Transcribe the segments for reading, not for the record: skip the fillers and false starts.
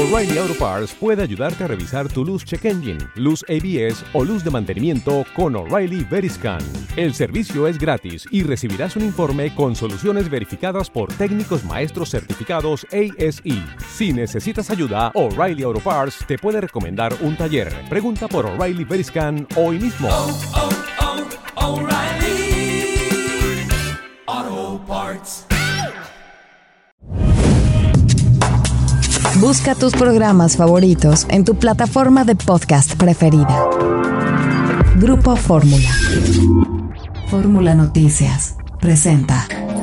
O'Reilly Auto Parts puede ayudarte a revisar tu luz check engine, luz ABS o luz de mantenimiento con O'Reilly Veriscan. El servicio es gratis y recibirás un informe con soluciones verificadas por técnicos maestros certificados ASE. Si necesitas ayuda, O'Reilly Auto Parts te puede recomendar un taller. Pregunta por O'Reilly Veriscan hoy mismo. O'Reilly Auto Parts. Busca tus programas favoritos en tu plataforma de podcast preferida. Grupo Fórmula. Fórmula Noticias presenta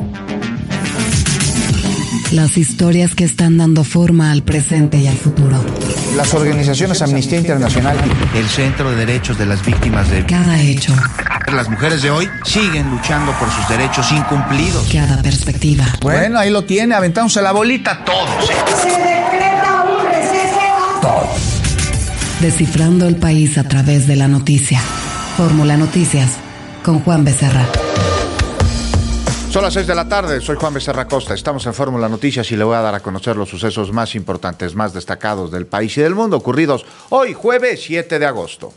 las historias que están dando forma al presente y al futuro. Las organizaciones Amnistía Internacional, el Centro de Derechos de las Víctimas de Cada hecho. Las mujeres de hoy siguen luchando por sus derechos incumplidos. Cada perspectiva. Bueno, ahí lo tiene, aventándose la bolita todos. Se decreta un receso. Todos. Descifrando el país a través de la noticia. Fórmula Noticias con Juan Becerra. Son las 6 de la tarde, soy Juan Becerra Costa, estamos en Fórmula Noticias y le voy a dar a conocer los sucesos más importantes, más destacados del país y del mundo ocurridos hoy, jueves 7 de agosto.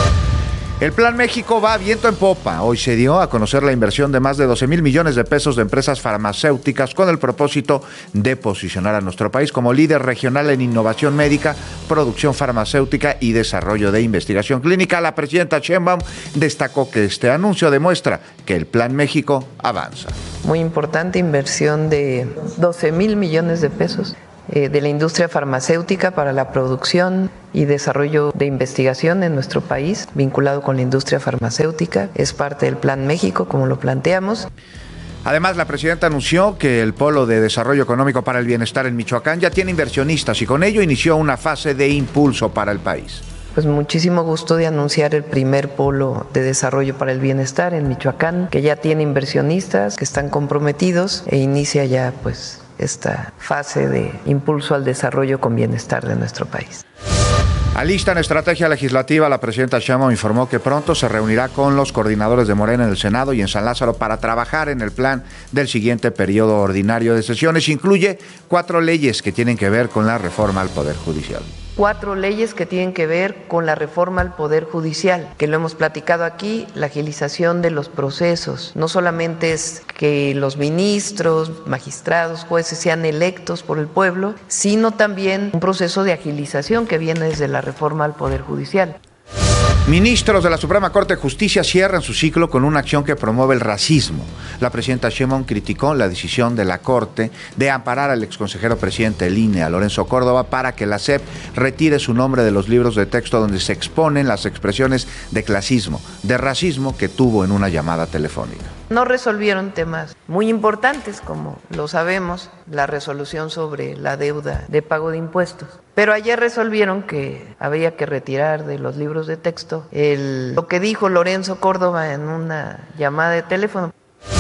El Plan México va viento en popa. Hoy se dio a conocer la inversión de más de 12,000 millones de pesos de empresas farmacéuticas con el propósito de posicionar a nuestro país como líder regional en innovación médica, producción farmacéutica y desarrollo de investigación clínica. La presidenta Sheinbaum destacó que este anuncio demuestra que el Plan México avanza. Muy importante inversión de 12,000 millones de pesos de la industria farmacéutica para la producción y desarrollo de investigación en nuestro país, vinculado con la industria farmacéutica. Es parte del Plan México, como lo planteamos. Además, la presidenta anunció que el Polo de Desarrollo Económico para el Bienestar en Michoacán ya tiene inversionistas y con ello inició una fase de impulso para el país. Pues muchísimo gusto de anunciar el primer Polo de Desarrollo para el Bienestar en Michoacán, que ya tiene inversionistas que están comprometidos e inicia ya pues esta fase de impulso al desarrollo con bienestar de nuestro país. Alistan estrategia legislativa, la presidenta Sheinbaum informó que pronto se reunirá con los coordinadores de Morena en el Senado y en San Lázaro para trabajar en el plan del siguiente periodo ordinario de sesiones. Incluye 4 leyes que tienen que ver con la reforma al Poder Judicial. 4 leyes que tienen que ver con la reforma al Poder Judicial, que lo hemos platicado aquí, la agilización de los procesos. No solamente es que los ministros, magistrados, jueces sean electos por el pueblo, sino también un proceso de agilización que viene desde la reforma al Poder Judicial. Ministros de la Suprema Corte de Justicia cierran su ciclo con una acción que promueve el racismo. La presidenta Sheinbaum criticó la decisión de la Corte de amparar al exconsejero presidente del INE, a Lorenzo Córdoba, para que la SEP retire su nombre de los libros de texto donde se exponen las expresiones de clasismo, de racismo que tuvo en una llamada telefónica. No resolvieron temas muy importantes, como lo sabemos, la resolución sobre la deuda de pago de impuestos. Pero ayer resolvieron que había que retirar de los libros de texto lo que dijo Lorenzo Córdoba en una llamada de teléfono.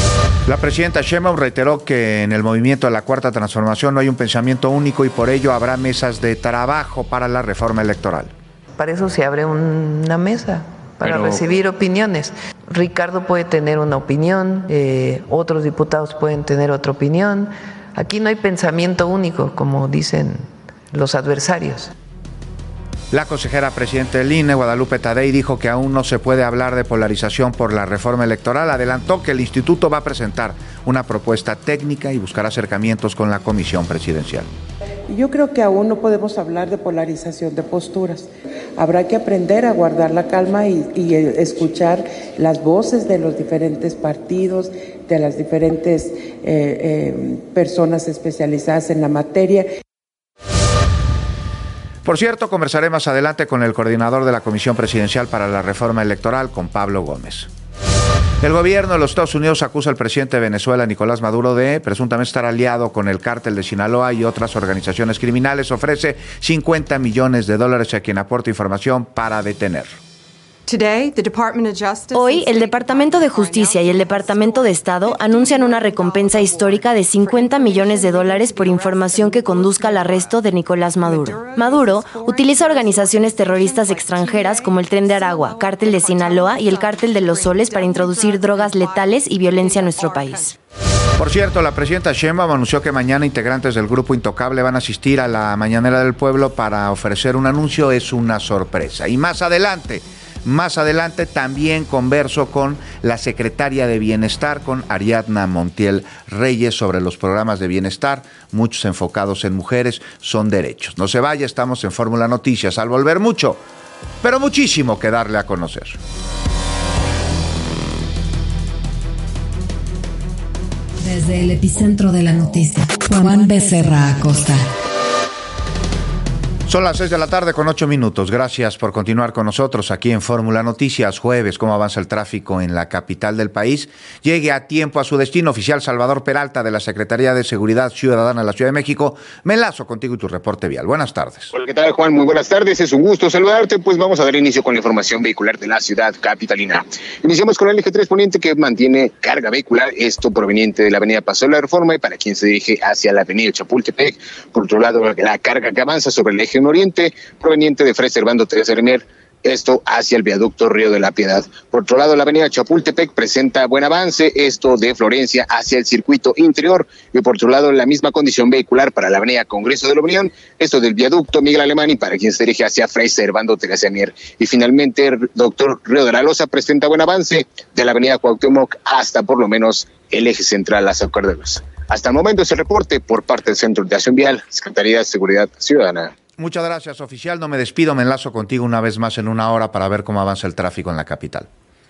La presidenta Sheinbaum reiteró que en el movimiento de la Cuarta Transformación no hay un pensamiento único y por ello habrá mesas de trabajo para la reforma electoral. Para eso se abre una mesa, para recibir opiniones. Ricardo puede tener una opinión, otros diputados pueden tener otra opinión. Aquí no hay pensamiento único, como dicen los adversarios. La consejera presidente del INE, Guadalupe Tadei, dijo que aún no se puede hablar de polarización por la reforma electoral. Adelantó que el instituto va a presentar una propuesta técnica y buscar acercamientos con la comisión presidencial. Yo creo que aún no podemos hablar de polarización de posturas. Habrá que aprender a guardar la calma y escuchar las voces de los diferentes partidos, de las diferentes personas especializadas en la materia. Por cierto, conversaré más adelante con el coordinador de la Comisión Presidencial para la Reforma Electoral, con Pablo Gómez. El gobierno de los Estados Unidos acusa al presidente de Venezuela, Nicolás Maduro, de presuntamente estar aliado con el cártel de Sinaloa y otras organizaciones criminales. Ofrece $50 millones a quien aporte información para detener. Hoy, el Departamento de Justicia y el Departamento de Estado anuncian una recompensa histórica de $50 millones por información que conduzca al arresto de Nicolás Maduro. Maduro utiliza organizaciones terroristas extranjeras como el Tren de Aragua, Cártel de Sinaloa y el Cártel de los Soles para introducir drogas letales y violencia a nuestro país. Por cierto, la presidenta Sheinbaum anunció que mañana integrantes del Grupo Intocable van a asistir a la Mañanera del Pueblo para ofrecer un anuncio. Es una sorpresa. Y más adelante también converso con la secretaria de Bienestar, con Ariadna Montiel Reyes, sobre los programas de bienestar, muchos enfocados en mujeres, son derechos. No se vaya, estamos en Fórmula Noticias. Al volver, mucho, pero muchísimo que darle a conocer. Desde el epicentro de la noticia, Juan Becerra Acosta. Son las 6 de la tarde con 8 minutos. Gracias por continuar con nosotros aquí en Fórmula Noticias. Jueves, cómo avanza el tráfico en la capital del país. Llegue a tiempo a su destino. Oficial Salvador Peralta, de la Secretaría de Seguridad Ciudadana de la Ciudad de México. Me enlazo contigo y tu reporte vial. Buenas tardes. Hola, ¿qué tal, Juan? Muy buenas tardes. Es un gusto saludarte. Pues vamos a dar inicio con la información vehicular de la ciudad capitalina. Iniciamos con el eje 3 poniente, que mantiene carga vehicular, esto proveniente de la avenida Paseo de la Reforma y para quien se dirige hacia la avenida Chapultepec. Por otro lado, la carga que avanza sobre el eje oriente, proveniente de Fray Servando Teresa Mier, esto hacia el viaducto Río de la Piedad. Por otro lado, la avenida Chapultepec presenta buen avance, esto de Florencia hacia el circuito interior, y por otro lado, la misma condición vehicular para la avenida Congreso de la Unión, esto del viaducto Miguel Alemán y para quien se dirige hacia Fray Servando Teresa Mier. Y finalmente, Doctor Río de la Loza presenta buen avance de la avenida Cuauhtémoc hasta por lo menos el eje central, las Cárdenas. Hasta el momento ese reporte por parte del Centro de Acción Vial, Secretaría de Seguridad Ciudadana. Muchas gracias, oficial. No me despido, me enlazo contigo una vez más en una hora para ver cómo avanza el tráfico en la capital.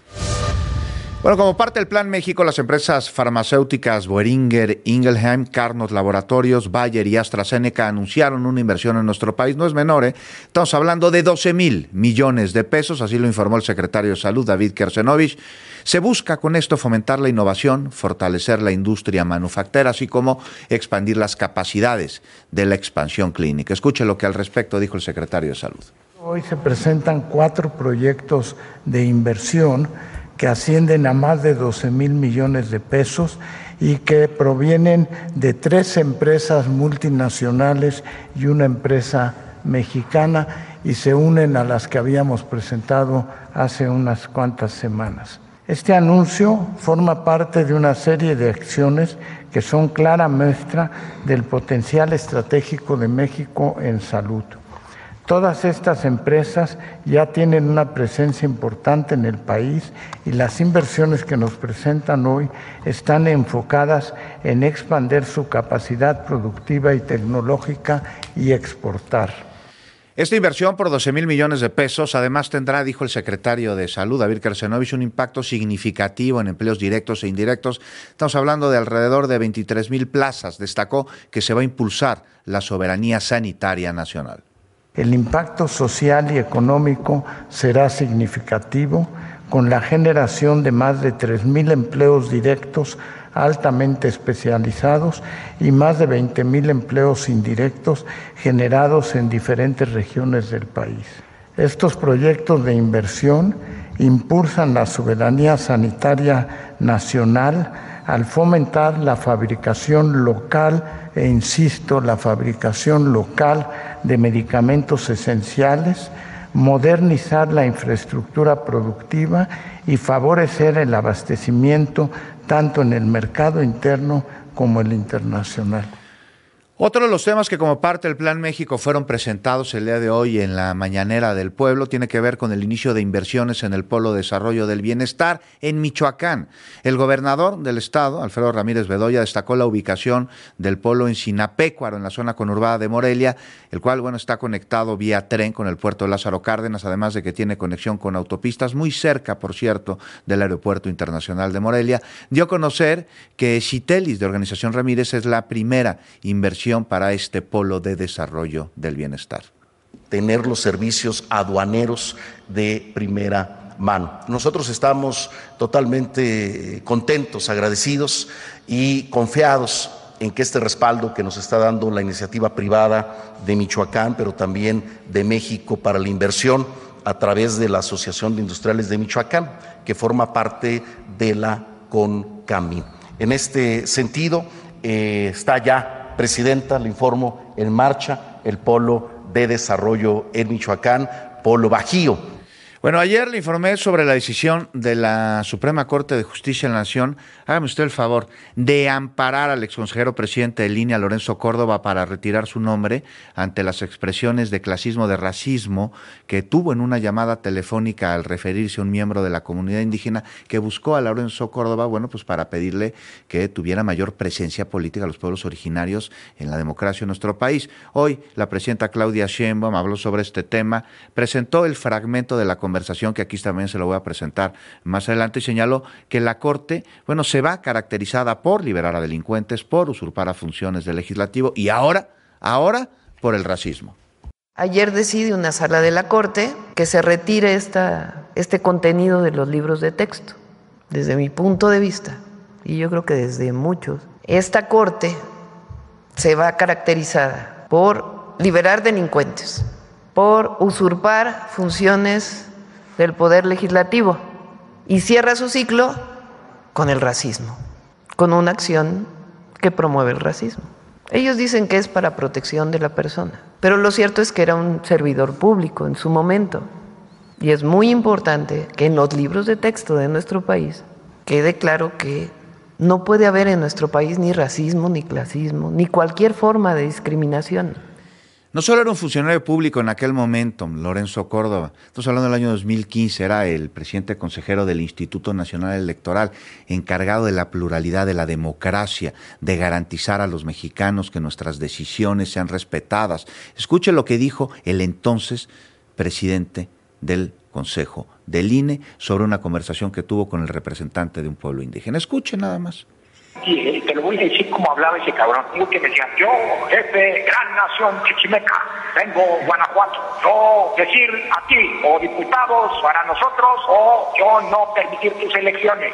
Bueno, como parte del Plan México, las empresas farmacéuticas Boehringer Ingelheim, Carnos Laboratorios, Bayer y AstraZeneca anunciaron una inversión en nuestro país. No es menor, ¿eh? Estamos hablando de 12,000 millones de pesos, así lo informó el secretario de Salud, David Kersenovich. Se busca con esto fomentar la innovación, fortalecer la industria manufacturera, así como expandir las capacidades de la expansión clínica. Escuche lo que al respecto dijo el secretario de Salud. Hoy se presentan 4 proyectos de inversión que ascienden a más de 12,000 millones de pesos y que provienen de 3 empresas multinacionales y una empresa mexicana y se unen a las que habíamos presentado hace unas cuantas semanas. Este anuncio forma parte de una serie de acciones que son clara muestra del potencial estratégico de México en salud. Todas estas empresas ya tienen una presencia importante en el país y las inversiones que nos presentan hoy están enfocadas en expandir su capacidad productiva y tecnológica y exportar. Esta inversión por 12,000 millones de pesos además tendrá, dijo el secretario de Salud, David Kersenovich, un impacto significativo en empleos directos e indirectos. Estamos hablando de alrededor de 23,000 plazas. Destacó que se va a impulsar la soberanía sanitaria nacional. El impacto social y económico será significativo, con la generación de más de 3,000 empleos directos altamente especializados y más de 20,000 empleos indirectos generados en diferentes regiones del país. Estos proyectos de inversión impulsan la soberanía sanitaria nacional al fomentar la fabricación local la fabricación local de medicamentos esenciales, modernizar la infraestructura productiva y favorecer el abastecimiento tanto en el mercado interno como el internacional. Otro de los temas que como parte del Plan México fueron presentados el día de hoy en la Mañanera del Pueblo tiene que ver con el inicio de inversiones en el Polo de Desarrollo del Bienestar en Michoacán. El gobernador del estado, Alfredo Ramírez Bedoya, destacó la ubicación del polo en Sinapecuaro, en la zona conurbada de Morelia, el cual, está conectado vía tren con el puerto de Lázaro Cárdenas, además de que tiene conexión con autopistas, muy cerca, por cierto, del Aeropuerto Internacional de Morelia. Dio a conocer que Citelis, de Organización Ramírez, es la primera inversión para este polo de desarrollo del bienestar. Tener los servicios aduaneros de primera mano. Nosotros estamos totalmente contentos, agradecidos y confiados en que este respaldo que nos está dando la iniciativa privada de Michoacán, pero también de México para la inversión a través de la Asociación de Industriales de Michoacán, que forma parte de la CONCAMI. En este sentido, está ya, Presidenta, le informo, en marcha el Polo de Desarrollo en Michoacán, Polo Bajío. Bueno, ayer le informé sobre la decisión de la Suprema Corte de Justicia de la Nación, hágame usted el favor, de amparar al exconsejero presidente del INE, Lorenzo Córdoba, para retirar su nombre ante las expresiones de clasismo, de racismo que tuvo en una llamada telefónica al referirse a un miembro de la comunidad indígena que buscó a Lorenzo Córdoba, bueno, pues para pedirle que tuviera mayor presencia política a los pueblos originarios en la democracia en nuestro país. Hoy la presidenta Claudia Sheinbaum habló sobre este tema, presentó el fragmento de la conversación que aquí también se lo voy a presentar más adelante y señaló que la Corte, bueno, se va caracterizada por liberar a delincuentes, por usurpar a funciones del legislativo y ahora por el racismo. Ayer decide una sala de la Corte que se retire este contenido de los libros de texto. Desde mi punto de vista, y yo creo que desde muchos, esta Corte se va caracterizada por liberar delincuentes, por usurpar funciones del Poder Legislativo y cierra su ciclo con el racismo, con una acción que promueve el racismo. Ellos dicen que es para protección de la persona, pero lo cierto es que era un servidor público en su momento y es muy importante que en los libros de texto de nuestro país quede claro que no puede haber en nuestro país ni racismo, ni clasismo, ni cualquier forma de discriminación. No solo era un funcionario público en aquel momento, Lorenzo Córdoba, estamos hablando del año 2015, era el presidente consejero del Instituto Nacional Electoral, encargado de la pluralidad, de la democracia, de garantizar a los mexicanos que nuestras decisiones sean respetadas. Escuche lo que dijo el entonces presidente del Consejo del INE sobre una conversación que tuvo con el representante de un pueblo indígena. Escuche nada más. Y te lo voy a decir como hablaba ese cabrón, que me decía, yo, jefe, gran nación chichimeca, vengo Guanajuato, yo decir a ti, o diputados para nosotros, o yo no permitir tus elecciones.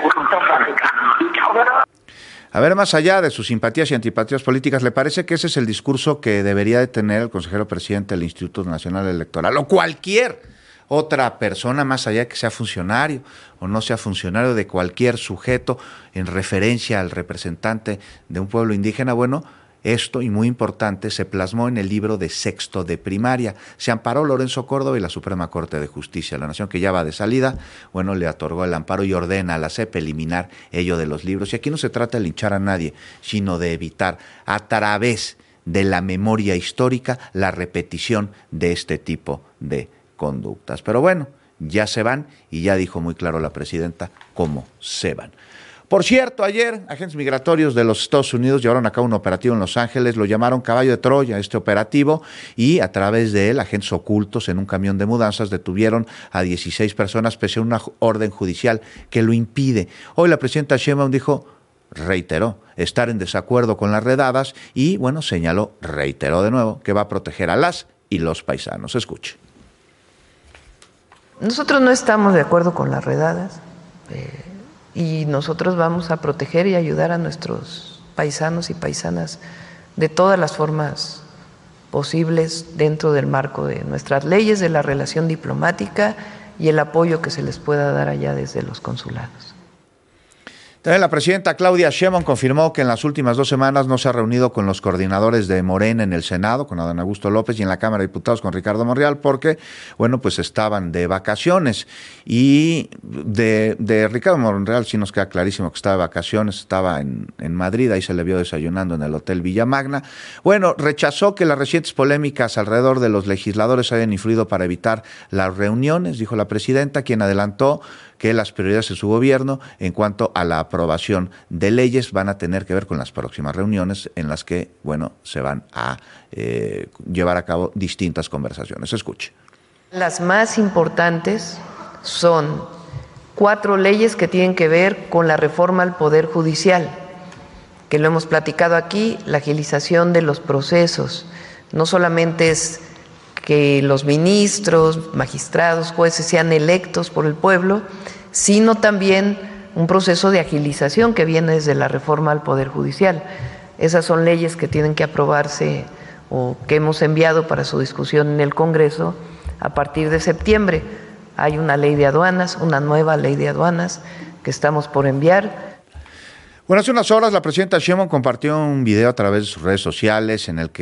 A ver, más allá de sus simpatías y antipatías políticas, ¿le parece que ese es el discurso que debería de tener el consejero presidente del Instituto Nacional Electoral o cualquier otra persona, más allá de que sea funcionario o no sea funcionario, de cualquier sujeto en referencia al representante de un pueblo indígena? Bueno, esto, y muy importante, se plasmó en el libro de sexto de primaria. Se amparó Lorenzo Córdoba y la Suprema Corte de Justicia de la Nación, que ya va de salida, bueno, le otorgó el amparo y ordena a la CEP eliminar ello de los libros. Y aquí no se trata de linchar a nadie, sino de evitar a través de la memoria histórica la repetición de este tipo de conductas. Pero bueno, ya se van y ya dijo muy claro la presidenta cómo se van. Por cierto, ayer agentes migratorios de los Estados Unidos llevaron a cabo un operativo en Los Ángeles, lo llamaron Caballo de Troya, este operativo, y a través de él, agentes ocultos en un camión de mudanzas detuvieron a 16 personas pese a una orden judicial que lo impide. Hoy la presidenta Sheinbaum reiteró estar en desacuerdo con las redadas y, bueno, reiteró de nuevo que va a proteger a las y los paisanos. Escuche. Nosotros no estamos de acuerdo con las redadas y nosotros vamos a proteger y ayudar a nuestros paisanos y paisanas de todas las formas posibles dentro del marco de nuestras leyes, de la relación diplomática y el apoyo que se les pueda dar allá desde los consulados. También la presidenta Claudia Sheinbaum confirmó que en las últimas 2 semanas no se ha reunido con los coordinadores de Morena en el Senado, con Adán Augusto López, y en la Cámara de Diputados con Ricardo Monreal, porque, bueno, pues estaban de vacaciones. Y de Ricardo Monreal sí nos queda clarísimo que estaba de vacaciones, estaba en Madrid, ahí se le vio desayunando en el Hotel Villamagna. Bueno, rechazó que las recientes polémicas alrededor de los legisladores hayan influido para evitar las reuniones, dijo la presidenta, quien adelantó que las prioridades de su gobierno en cuanto a la aprobación de leyes van a tener que ver con las próximas reuniones en las que, bueno, se van a llevar a cabo distintas conversaciones. Escuche. Las más importantes son 4 leyes que tienen que ver con la reforma al Poder Judicial, que lo hemos platicado aquí, la agilización de los procesos. No solamente es que los ministros, magistrados, jueces sean electos por el pueblo, sino también un proceso de agilización que viene desde la reforma al Poder Judicial. Esas son leyes que tienen que aprobarse o que hemos enviado para su discusión en el Congreso a partir de septiembre. Hay una ley de aduanas, una nueva ley de aduanas que estamos por enviar. Bueno, hace unas horas la presidenta Sheinbaum compartió un video a través de sus redes sociales en el que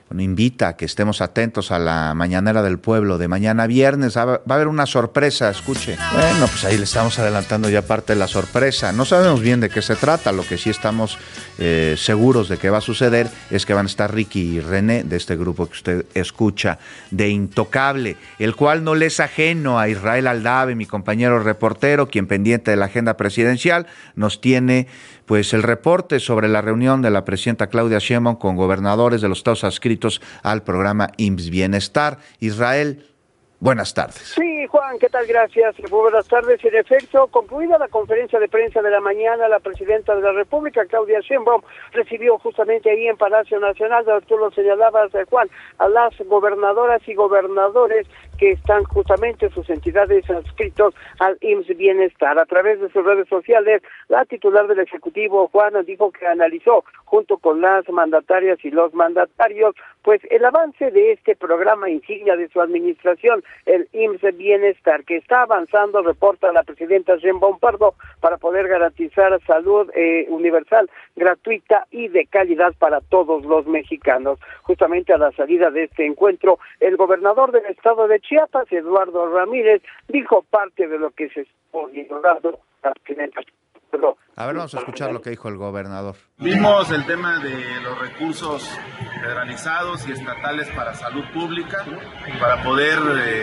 invita a que estemos atentos a la mañanera del pueblo de mañana viernes. Va a haber una sorpresa, escuche. Bueno, pues ahí le estamos adelantando ya parte de la sorpresa. No sabemos bien de qué se trata. Lo que sí estamos seguros de que va a suceder es que van a estar Ricky y René, de este grupo que usted escucha, de Intocable, el cual no le es ajeno a Israel Aldave, mi compañero reportero, quien pendiente de la agenda presidencial nos tiene pues el reporte sobre la reunión de la presidenta Claudia Sheinbaum con gobernadores de los estados adscritos al programa IMSS Bienestar. Israel, buenas tardes. Sí, Juan, ¿qué tal? Gracias. Muy buenas tardes. En efecto, concluida la conferencia de prensa de la mañana, la presidenta de la República, Claudia Sheinbaum, recibió justamente ahí en Palacio Nacional, donde tú lo señalabas, Juan, a las gobernadoras y gobernadores que están justamente sus entidades adscritos al IMSS Bienestar. A través de sus redes sociales, la titular del Ejecutivo, Juan, dijo que analizó junto con las mandatarias y los mandatarios, pues el avance de este programa insignia de su administración, el IMSS Bienestar, que está avanzando, reporta la presidenta Sheinbaum Pardo, para poder garantizar salud universal, gratuita y de calidad para todos los mexicanos. Justamente a la salida de este encuentro, el gobernador del estado de Chiapas, Eduardo Ramírez, dijo parte de lo que se está logrando la presidenta. A ver, vamos a escuchar lo que dijo el gobernador. Vimos el tema de los recursos federalizados y estatales para salud pública, para poder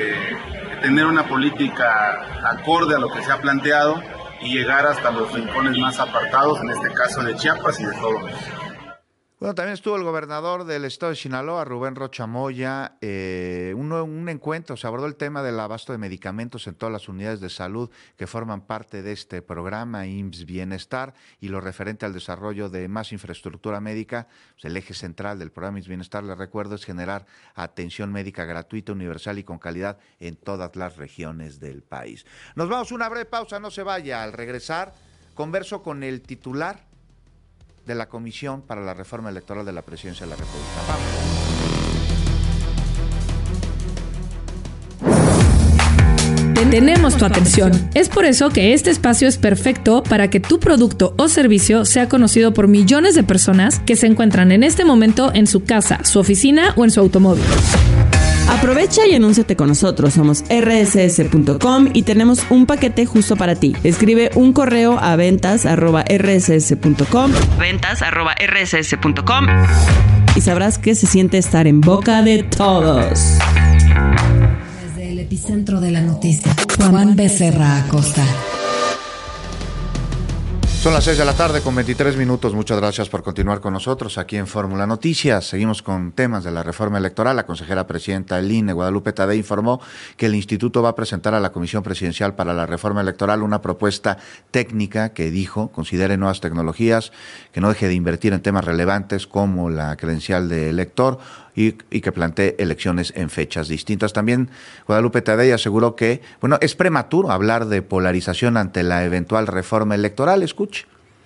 tener una política acorde a lo que se ha planteado y llegar hasta los rincones más apartados, en este caso de Chiapas y de todo México. Bueno, también estuvo el gobernador del estado de Sinaloa, Rubén Rocha Moya, un encuentro, se abordó el tema del abasto de medicamentos en todas las unidades de salud que forman parte de este programa IMSS Bienestar y lo referente al desarrollo de más infraestructura médica. Pues el eje central del programa IMSS Bienestar, les recuerdo, es generar atención médica gratuita, universal y con calidad en todas las regiones del país. Nos vamos a una breve pausa, no se vaya. Al regresar, converso con el titular de la Comisión para la Reforma Electoral de la Presidencia de la República. Vamos. Tenemos tu atención. Es por eso que este espacio es perfecto para que tu producto o servicio sea conocido por millones de personas que se encuentran en este momento en su casa, su oficina o en su automóvil. Aprovecha y anúnciate con nosotros. Somos rss.com y tenemos un paquete justo para ti. Escribe un correo a ventas@rss.com y sabrás qué se siente estar en boca de todos. Desde el epicentro de la noticia, Juan Becerra Acosta. Son las 6 de la tarde con 23 minutos. Muchas gracias por continuar con nosotros aquí en Fórmula Noticias. Seguimos con temas de la reforma electoral. La consejera presidenta del INE, Guadalupe Tadei, informó que el instituto va a presentar a la Comisión Presidencial para la Reforma Electoral una propuesta técnica que dijo considere nuevas tecnologías, que no deje de invertir en temas relevantes como la credencial de elector y que plantee elecciones en fechas distintas. También Guadalupe Tadei aseguró que, bueno, es prematuro hablar de polarización ante la eventual reforma electoral. Escuche.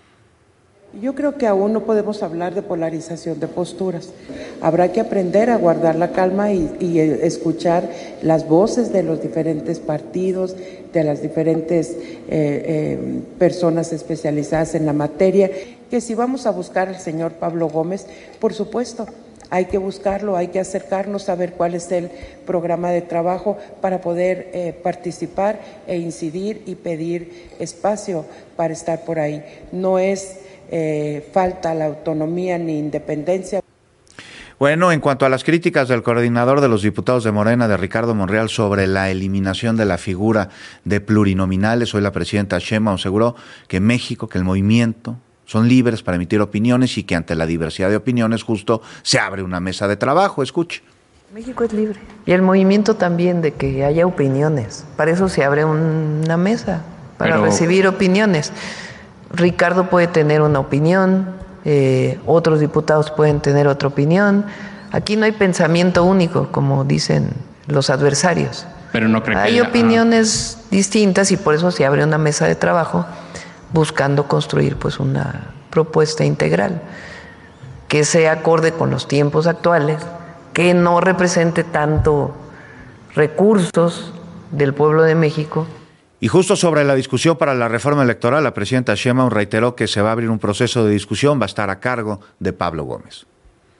Yo creo que aún no podemos hablar de polarización de posturas. Habrá que aprender a guardar la calma y escuchar las voces de los diferentes partidos, de las diferentes personas especializadas en la materia, que si vamos a buscar al señor Pablo Gómez, por supuesto, hay que buscarlo, hay que acercarnos a ver cuál es el programa de trabajo para poder participar e incidir y pedir espacio para estar por ahí. No es falta la autonomía ni independencia. Bueno, en cuanto a las críticas del coordinador de los diputados de Morena, de Ricardo Monreal, sobre la eliminación de la figura de plurinominales, hoy la presidenta Sheinbaum aseguró que México, que el movimiento son libres para emitir opiniones y que ante la diversidad de opiniones justo se abre una mesa de trabajo. Escuche. México es libre. Y el movimiento también de que haya opiniones. Para eso se abre una mesa, para recibir opiniones. Ricardo puede tener una opinión, otros diputados pueden tener otra opinión. Aquí no hay pensamiento único, como dicen los adversarios. Pero no creo que hay opiniones distintas y por eso se abre una mesa de trabajo buscando construir pues una propuesta integral que sea acorde con los tiempos actuales, que no represente tanto recursos del pueblo de México. Y justo sobre la discusión para la reforma electoral, la presidenta Sheinbaum reiteró que se va a abrir un proceso de discusión, va a estar a cargo de Pablo Gómez.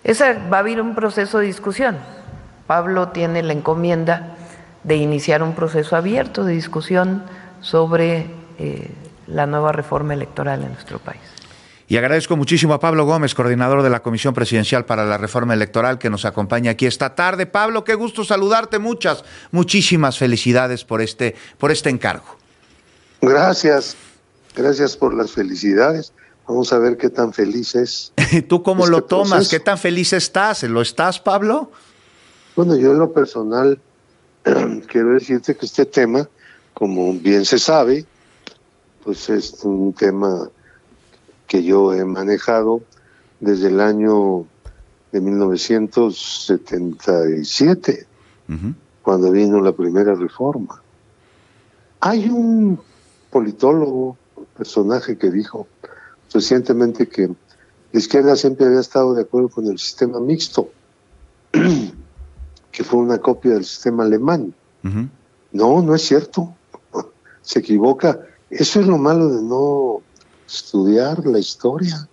Va a haber un proceso de discusión. Pablo tiene la encomienda de iniciar un proceso abierto de discusión sobre la nueva reforma electoral en nuestro país. Y agradezco muchísimo a Pablo Gómez, coordinador de la Comisión Presidencial para la Reforma Electoral, que nos acompaña aquí esta tarde. Pablo, qué gusto saludarte. Muchísimas felicidades por este encargo. Gracias por las felicidades. Vamos a ver qué tan feliz es. ¿Tú cómo lo tomas? Proceso. ¿Qué tan feliz estás? ¿Lo estás, Pablo? Bueno, yo en lo personal quiero decirte que este tema, como bien se sabe, pues es un tema que yo he manejado desde el año de 1977, cuando vino la primera reforma. Hay un politólogo, personaje que dijo recientemente que la izquierda siempre había estado de acuerdo con el sistema mixto, que fue una copia del sistema alemán. No es cierto. Se equivoca. Eso es lo malo de no estudiar la historia,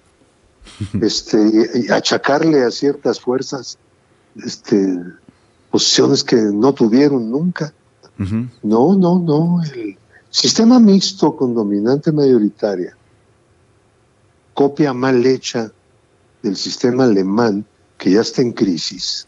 y achacarle a ciertas fuerzas posiciones que no tuvieron nunca. No. El sistema mixto con dominante mayoritaria, copia mal hecha del sistema alemán, que ya está en crisis,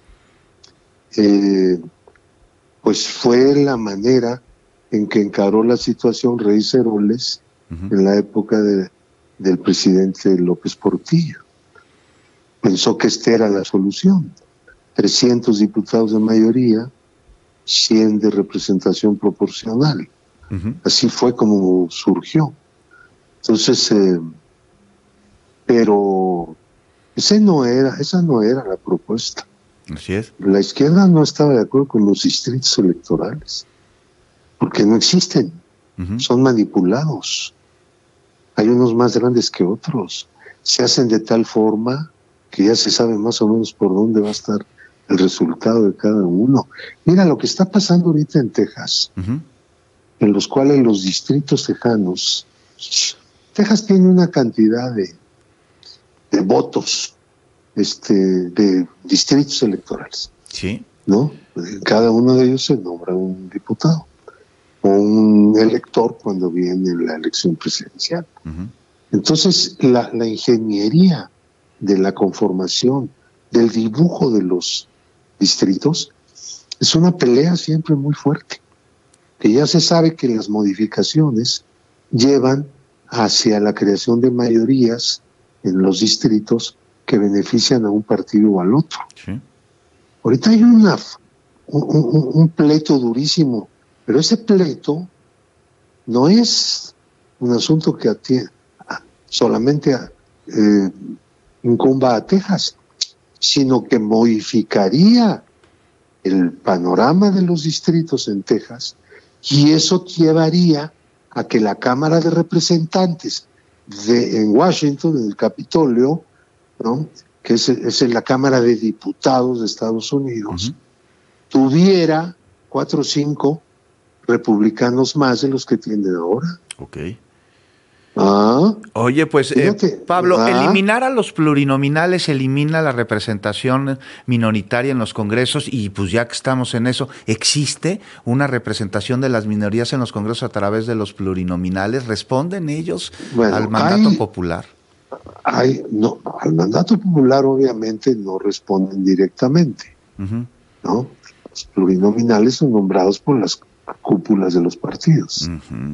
pues fue la manera en que encaró la situación Rey Ceroles en la época del presidente López Portillo. Pensó que esta era la solución: 300 diputados de mayoría, 100 de representación proporcional. Así fue como surgió. Entonces, pero esa no era la propuesta. Así es. La izquierda no estaba de acuerdo con los distritos electorales, porque no existen, son manipulados. Hay unos más grandes que otros. Se hacen de tal forma que ya se sabe más o menos por dónde va a estar el resultado de cada uno. Mira lo que está pasando ahorita en Texas, en los cuales los distritos tejanos, Texas tiene una cantidad de votos, de distritos electorales. Sí. ¿No? En cada uno de ellos se nombra un diputado o un elector cuando viene la elección presidencial. Entonces, la ingeniería de la conformación, del dibujo de los distritos, es una pelea siempre muy fuerte, que ya se sabe que las modificaciones llevan hacia la creación de mayorías en los distritos que benefician a un partido o al otro. Sí. Ahorita hay un pleito durísimo, pero ese pleito no es un asunto que solamente incumba a Texas, sino que modificaría el panorama de los distritos en Texas, y eso llevaría a que la Cámara de Representantes en Washington, en el Capitolio, ¿no?, que es la Cámara de Diputados de Estados Unidos, tuviera 4 o 5 republicanos más de los que tienen ahora. Ok. Oye, pues Pablo, eliminar a los plurinominales elimina la representación minoritaria en los congresos, y pues ya que estamos en eso, ¿existe una representación de las minorías en los congresos a través de los plurinominales? ¿Responden ellos al mandato popular? No, al mandato popular obviamente no responden directamente, ¿no? Los plurinominales son nombrados por las cúpulas de los partidos,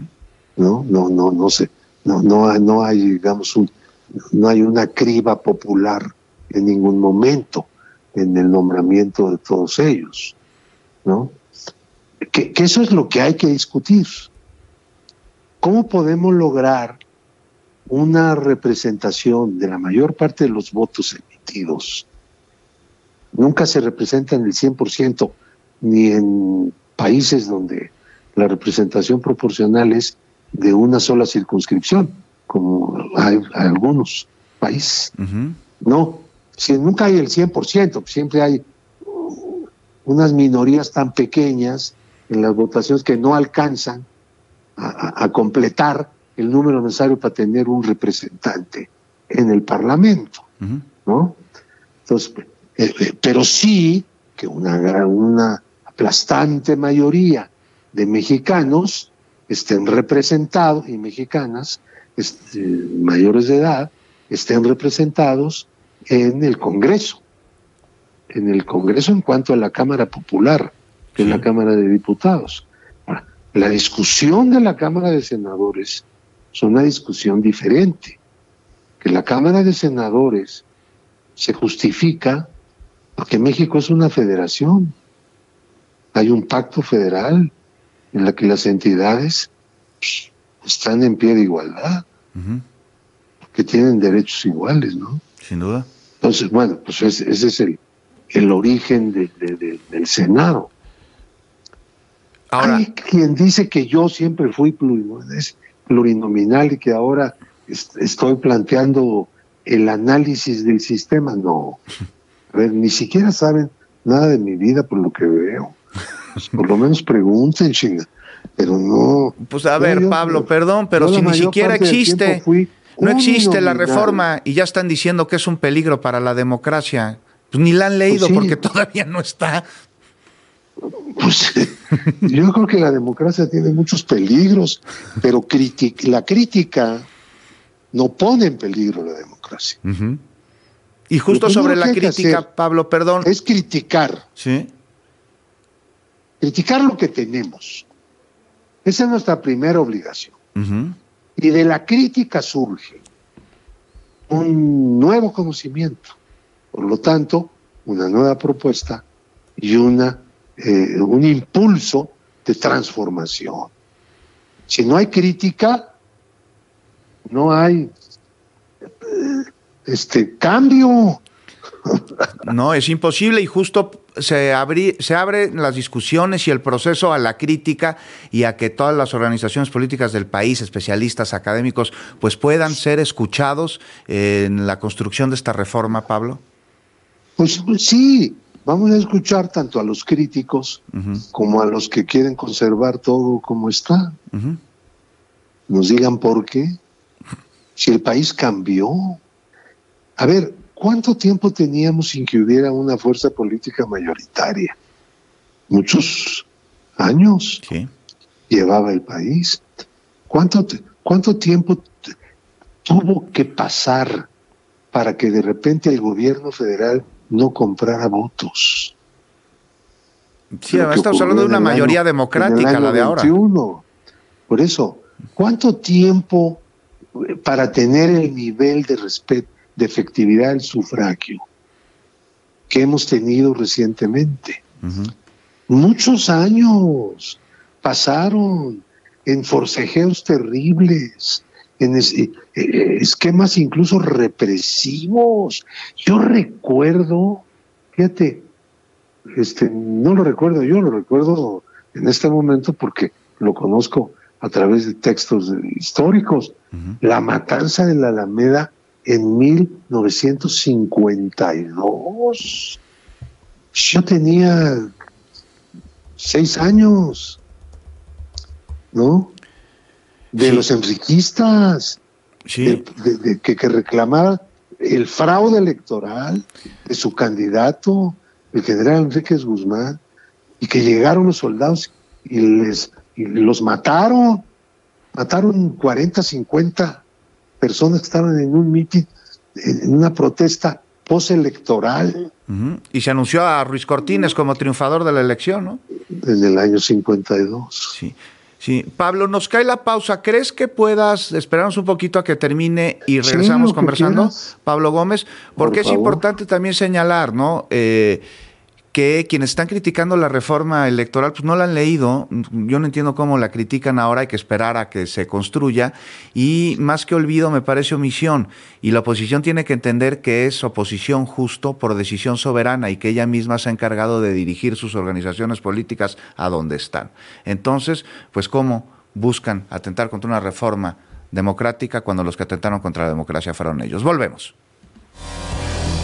no sé. No hay, digamos, no hay una criba popular en ningún momento en el nombramiento de todos ellos, ¿no? Que eso es lo que hay que discutir. ¿Cómo podemos lograr una representación de la mayor parte de los votos emitidos? Nunca se representan el 100%, ni en países donde la representación proporcional es de una sola circunscripción, como hay algunos países. No, si nunca hay el 100%, siempre hay unas minorías tan pequeñas en las votaciones que no alcanzan a completar el número necesario para tener un representante en el Parlamento, ¿no? Entonces, Pero sí que una aplastante mayoría de mexicanos estén representados, y mexicanas mayores de edad, estén representados en el Congreso. En el Congreso en cuanto a la Cámara Popular, que es la Cámara de Diputados. Ahora, la discusión de la Cámara de Senadores es una discusión diferente. Que la Cámara de Senadores se justifica porque México es una federación. Hay un pacto federal en la que las entidades están en pie de igualdad, que tienen derechos iguales, ¿no? Sin duda. Entonces, bueno, pues ese es el origen del Senado. Ahora, hay quien dice que yo siempre fui plurinominal y que ahora estoy planteando el análisis del sistema. No, a ver, ni siquiera saben nada de mi vida por lo que veo. Pues por lo menos pregunten, chinga. Pero no. Pues a ver, Pablo, perdón, pero si ni siquiera existe, no existe la reforma y ya están diciendo que es un peligro para la democracia. Pues ni la han leído, pues sí, porque todavía no está. Pues yo creo que la democracia tiene muchos peligros, pero la crítica no pone en peligro la democracia. Y justo sobre la crítica, Pablo, perdón. Es criticar. Sí. Criticar lo que tenemos. Esa es nuestra primera obligación. Y de la crítica surge un nuevo conocimiento. Por lo tanto, una nueva propuesta y un impulso de transformación. Si no hay crítica, no hay cambio. No, es imposible, y justo se abren las discusiones y el proceso a la crítica y a que todas las organizaciones políticas del país, especialistas, académicos, pues puedan ser escuchados en la construcción de esta reforma, Pablo. Pues sí, vamos a escuchar tanto a los críticos como a los que quieren conservar todo como está. Nos digan por qué. Si el país cambió. A ver, ¿cuánto tiempo teníamos sin que hubiera una fuerza política mayoritaria? Muchos años llevaba el país. ¿Cuánto tiempo tuvo que pasar para que de repente el gobierno federal no comprara votos? Sí, estamos hablando de una mayoría democrática, la de ahora. 21. Por eso, ¿cuánto tiempo para tener el nivel de respeto, de efectividad del sufragio que hemos tenido recientemente? Muchos años pasaron en forcejeos terribles, en esquemas incluso represivos. Yo recuerdo, fíjate, no lo recuerdo yo, lo recuerdo en este momento porque lo conozco a través de textos históricos. La matanza de la Alameda en 1952. Yo tenía 6 años, ¿no? De los enriquistas, que reclamaban el fraude electoral de su candidato, el general Enríquez Guzmán, y que llegaron los soldados y los mataron. Mataron 40, 50 personas que estaban en un mitin, en una protesta postelectoral. Y se anunció a Ruiz Cortines como triunfador de la elección, ¿no? En el año 52. Sí. Sí, Pablo, nos cae la pausa. ¿Crees que puedas esperarnos un poquito a que termine y regresamos conversando, Pablo Gómez? Porque es importante también señalar, ¿no? Que quienes están criticando la reforma electoral, pues no la han leído. Yo no entiendo cómo la critican ahora. Hay que esperar a que se construya. Y más que olvido, me parece omisión. Y la oposición tiene que entender que es oposición justo por decisión soberana y que ella misma se ha encargado de dirigir sus organizaciones políticas a donde están. Entonces, pues ¿cómo buscan atentar contra una reforma democrática cuando los que atentaron contra la democracia fueron ellos? Volvemos.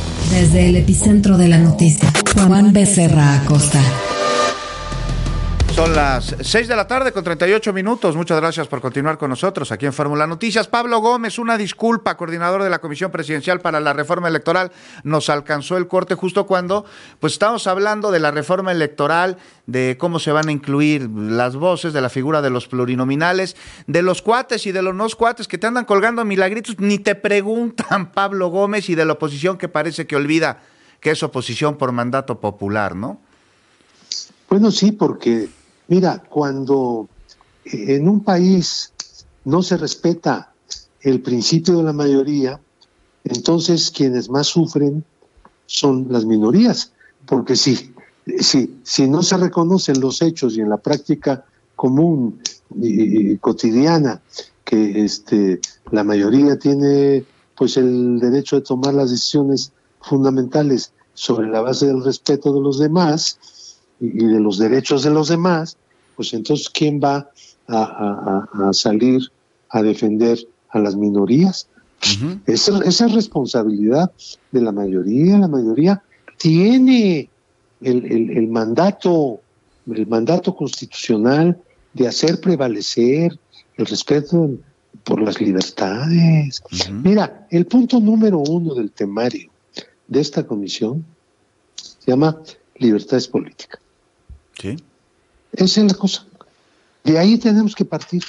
Desde el epicentro de la noticia, Juan Becerra Acosta. Son las 6 de la tarde con 38 minutos. Muchas gracias por continuar con nosotros aquí en Fórmula Noticias. Pablo Gómez, una disculpa, coordinador de la Comisión Presidencial para la Reforma Electoral. Nos alcanzó el corte justo cuando pues estábamos hablando de la reforma electoral, de cómo se van a incluir las voces, de la figura de los plurinominales, de los cuates y de los no cuates que te andan colgando milagritos, ni te preguntan, Pablo Gómez, y de la oposición que parece que olvida que es oposición por mandato popular, ¿no? Bueno, sí, porque mira, cuando en un país no se respeta el principio de la mayoría, entonces quienes más sufren son las minorías, porque si no se reconocen los hechos y en la práctica común y cotidiana que la mayoría tiene pues el derecho de tomar las decisiones fundamentales sobre la base del respeto de los demás y de los derechos de los demás, pues entonces ¿quién va a salir a defender a las minorías? Uh-huh. Esa es responsabilidad de la mayoría. La mayoría tiene el mandato constitucional de hacer prevalecer el respeto por las libertades. Uh-huh. Mira, el punto número 1 del temario de esta comisión se llama libertades políticas. Sí. Esa es la cosa. De ahí tenemos que partir.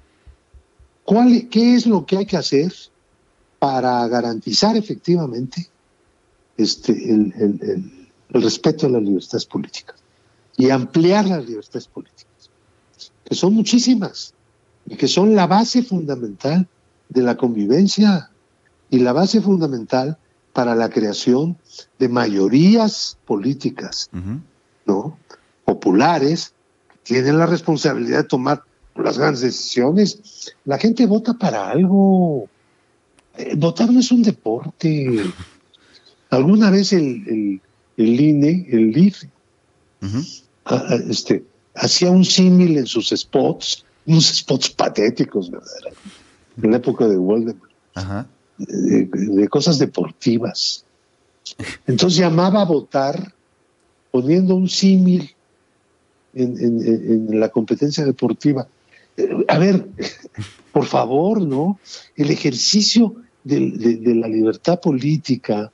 ¿Qué es lo que hay que hacer para garantizar efectivamente el respeto a las libertades políticas y ampliar las libertades políticas, que son muchísimas y que son la base fundamental de la convivencia y la base fundamental para la creación de mayorías políticas, uh-huh, ¿no?, populares, que tienen la responsabilidad de tomar las grandes decisiones. La gente vota para algo. Votar no es un deporte. Alguna vez el INE, el IFE, uh-huh, hacía un símil en sus spots, unos spots patéticos, ¿verdad? En la época de Waldemar, uh-huh, de cosas deportivas. Entonces llamaba a votar poniendo un símil en la competencia deportiva. A ver, por favor, ¿no? El ejercicio de la libertad política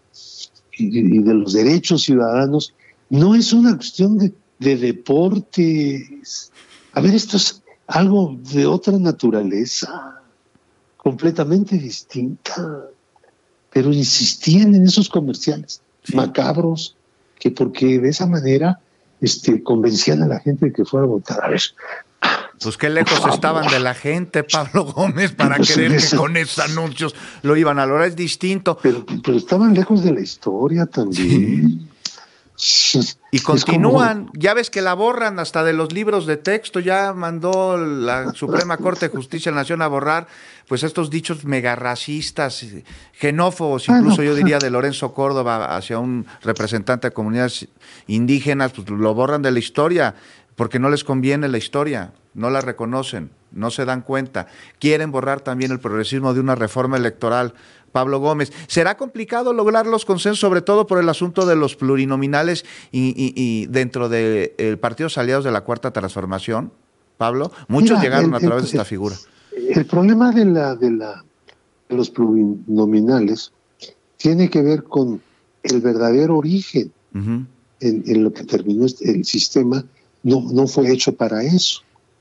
y de los derechos ciudadanos no es una cuestión de deportes. A ver, esto es algo de otra naturaleza, completamente distinta. Pero insistían en esos comerciales, sí, macabros, que porque de esa manera convencían a la gente de que fuera a votar. A ver, pues qué lejos estaban de la gente, Pablo Gómez, para creer que con esos anuncios lo iban a lograr. Es distinto. Pero estaban lejos de la historia también. Sí. Y continúan, ya ves que la borran hasta de los libros de texto. Ya mandó la Suprema Corte de Justicia de la Nación a borrar pues estos dichos megarracistas, xenófobos, incluso yo diría de Lorenzo Córdoba hacia un representante de comunidades indígenas, pues lo borran de la historia porque no les conviene la historia, no la reconocen, no se dan cuenta. Quieren borrar también el progresismo de una reforma electoral. Pablo Gómez, ¿será complicado lograr los consensos, sobre todo por el asunto de los plurinominales y dentro de partidos aliados de la Cuarta Transformación? Pablo, muchos llegaron a través de esta figura. El problema de los plurinominales tiene que ver con el verdadero origen, uh-huh, en lo que terminó el sistema. No fue hecho para eso.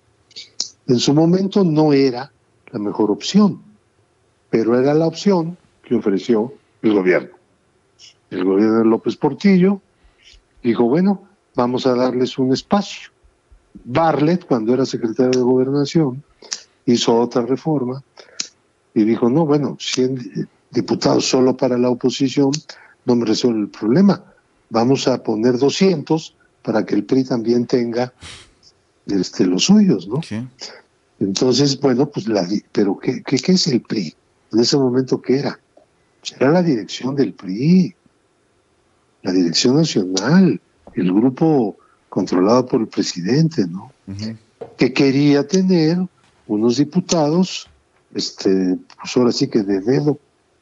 En su momento no era la mejor opción, pero era la opción que ofreció el gobierno. El gobierno de López Portillo dijo, bueno, vamos a darles un espacio. Bartlett, cuando era secretario de Gobernación, hizo otra reforma y dijo, no, bueno, 100 diputados solo para la oposición no me resuelve el problema. Vamos a poner 200 para que el PRI también tenga los suyos, ¿no? Sí. Entonces, bueno, pues pero ¿qué es el PRI? En ese momento, ¿qué era? Era la dirección del PRI, la dirección nacional, el grupo controlado por el presidente, ¿no? Uh-huh. Que quería tener unos diputados, pues ahora sí que de dedo,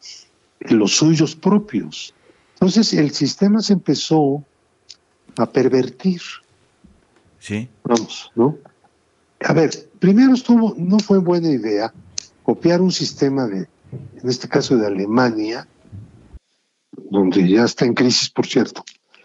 los suyos propios. Entonces el sistema se empezó a pervertir. Sí. Vamos, ¿no? A ver, primero no fue buena idea copiar un sistema en este caso de Alemania, donde ya está en crisis, por cierto,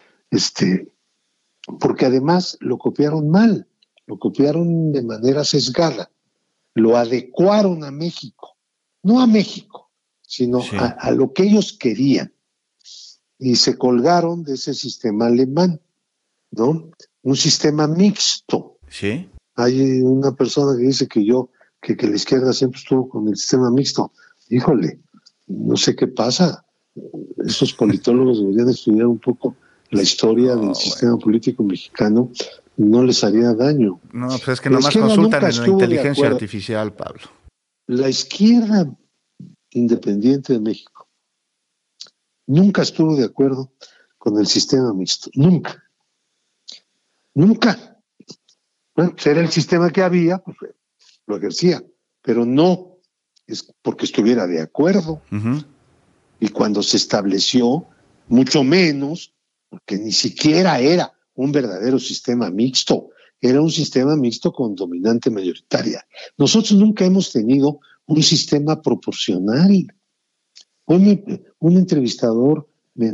porque además lo copiaron mal, lo copiaron de manera sesgada, lo adecuaron a México, no a México, sino a lo que ellos querían, y se colgaron de ese sistema alemán, ¿no? Un sistema mixto. Sí. Hay una persona que dice que la izquierda siempre estuvo con el sistema mixto. Híjole, no sé qué pasa. Esos politólogos deberían estudiar un poco la historia del sistema político mexicano. No les haría daño. No, pues es que nomás consultan en la inteligencia artificial, Pablo. La izquierda independiente de México nunca estuvo de acuerdo con el sistema mixto. Nunca. Bueno, pues era el sistema que había, pues lo ejercía, pero no es porque estuviera de acuerdo. Uh-huh. Y cuando se estableció, mucho menos, porque ni siquiera era un verdadero sistema mixto, era un sistema mixto con dominante mayoritaria. Nosotros nunca hemos tenido un sistema proporcional. Hoy un entrevistador